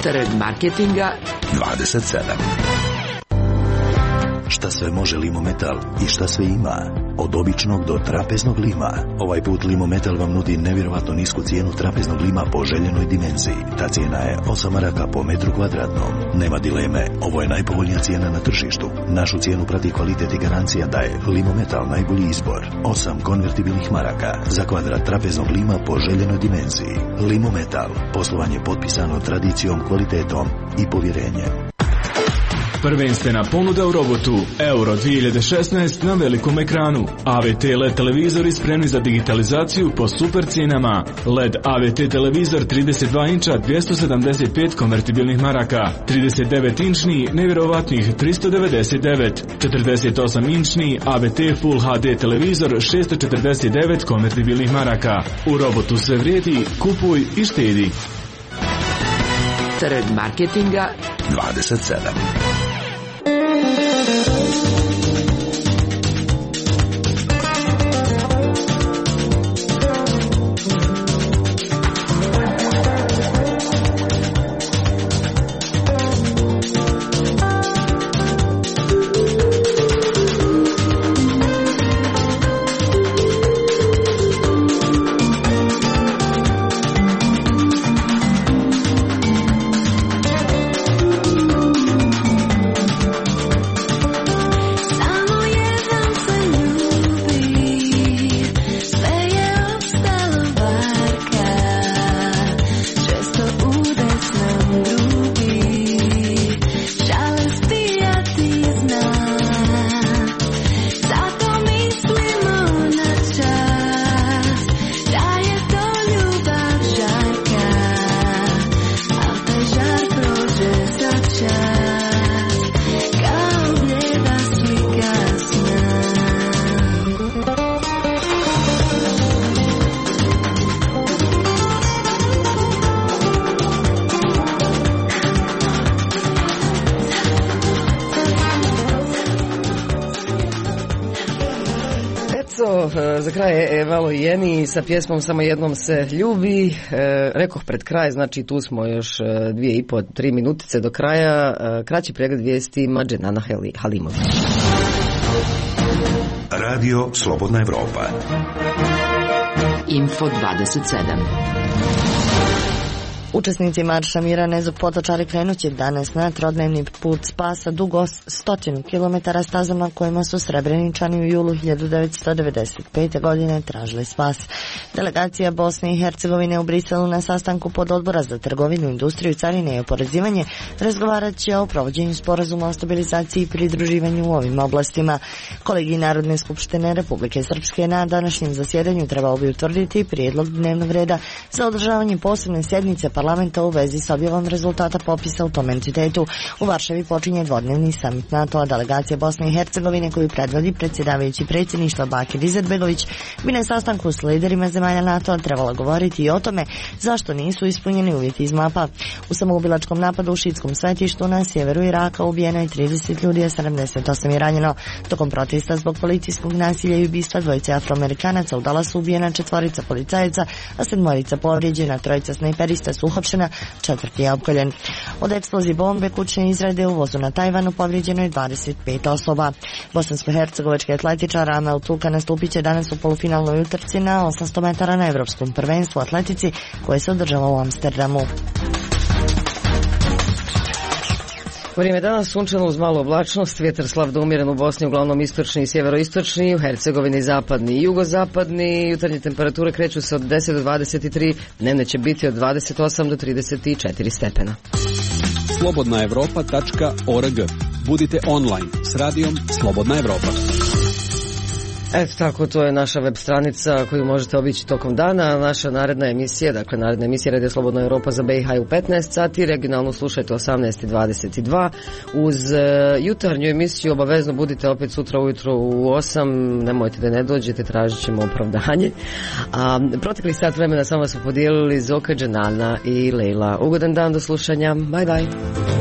Speaker 3: Trg marketinga
Speaker 2: 27. Šta sve može Limometal i šta sve ima? Od običnog do trapeznog lima. Ovaj put Limometal vam nudi nevjerovatno nisku cijenu trapeznog lima po željenoj dimenziji. Ta cijena je 8 maraka po metru kvadratnom. Nema dileme, ovo je najpovoljnija cijena na tržištu. Našu cijenu prati kvalitet i garancija da je Limometal najbolji izbor. 8 konvertibilnih maraka za kvadrat trapeznog lima po željenoj dimenziji. Limometal, poslovanje potpisano tradicijom, kvalitetom i povjerenjem.
Speaker 11: Prvenstvena ponuda u robotu Euro 2016 na velikom ekranu. AVT LED televizori spremni za digitalizaciju po super cijenama. LED AVT televizor 32 inča 275 konvertibilnih maraka. 39 inčni nevjerovatnih 399. 48 inčni AVT Full HD televizor 649 konvertibilnih maraka. U robotu sve vrijedi, kupuj i štedi.
Speaker 3: Trg marketinga
Speaker 2: 27.
Speaker 1: Za kraj malo Jeni sa pjesmom Samo jednom se ljubi. Rekoh pred kraj, znači tu smo još 2,5-3 minutice do kraja. Kraći pregled vijesti ima Dženana Halimović.
Speaker 2: Radio Slobodna Evropa.
Speaker 3: Info 27.
Speaker 12: Učesnici Marša mira Nezog Potočari krenuće danas na trodnevni put spasa dugo 100 km stazama kojima su Srebreničani u julu 1995. godine tražili spas. Delegacija Bosne i Hercegovine u Briselu na sastanku pododbora za trgovinu, industriju, carine i oporezivanje razgovarat će o provođenju sporazuma o stabilizaciji i pridruživanju u ovim oblastima. Kolegij Narodne skupštine Republike Srpske na današnjem zasjedanju trebao bi utvrditi prijedlog dnevnog reda za održavanje posebne sjednice parlamenta u vezi s objavom rezultata popisa u tom entitetu. U Varšavi počinje dvodnevni samit NATO-a. Delegacija Bosne i Hercegovine koju predvodi predsjedavajući predsjedništva Bakir Izetbegović bi na sastanku s liderima zemalja NATO-a trebala govoriti i o tome zašto nisu ispunjeni uvjeti iz mapa. U samoubilačkom napadu u šiitskom svetištu na sjeveru Iraka ubijeno je 30 ljudi, a 78 je ranjeno. Tokom protesta zbog policijskog nasilja i ubistva dvojice Afroamerikanaca u Dallasu ubijena 4 policajaca, a 7 povrijeđena, 3 snajperista su uhapšena, 4 je opkoljen. Od eksplozije bombe kućne izrade u vozu na Tajvanu povrijeđeno je 25 osoba. Bosansko-hercegovački atletičar Amel Tuka nastupit će danas u polufinalnoj utrci na 800 metara na Evropskom prvenstvu u atletici koje se održava u Amsterdamu.
Speaker 1: Vrijeme danas sunčano uz malu oblačnost, vjetar slab do umjeren u Bosni, uglavnom istočni i sjeveroistočni, u Hercegovini zapadni i jugozapadni, jutarnje temperature kreću se od 10 do 23, dnevne će biti od 28 do 34 stepena.
Speaker 13: slobodnaevropa.org. Budite online s radijom Slobodna Evropa.
Speaker 1: Eto tako, to je naša web stranica koju možete obići tokom dana. Naša naredna emisija, dakle naredna emisija Radio Slobodna Evropa za BiH u 15 sati, regionalnu slušajte 18:22. Uz jutarnju emisiju obavezno budite opet sutra ujutro u 8, nemojte da ne dođete, tražit ćemo opravdanje. A protekli sat vremena samo su podijelili Zoka, Dženana i Lejla. Ugodan dan, do slušanja, bye bye.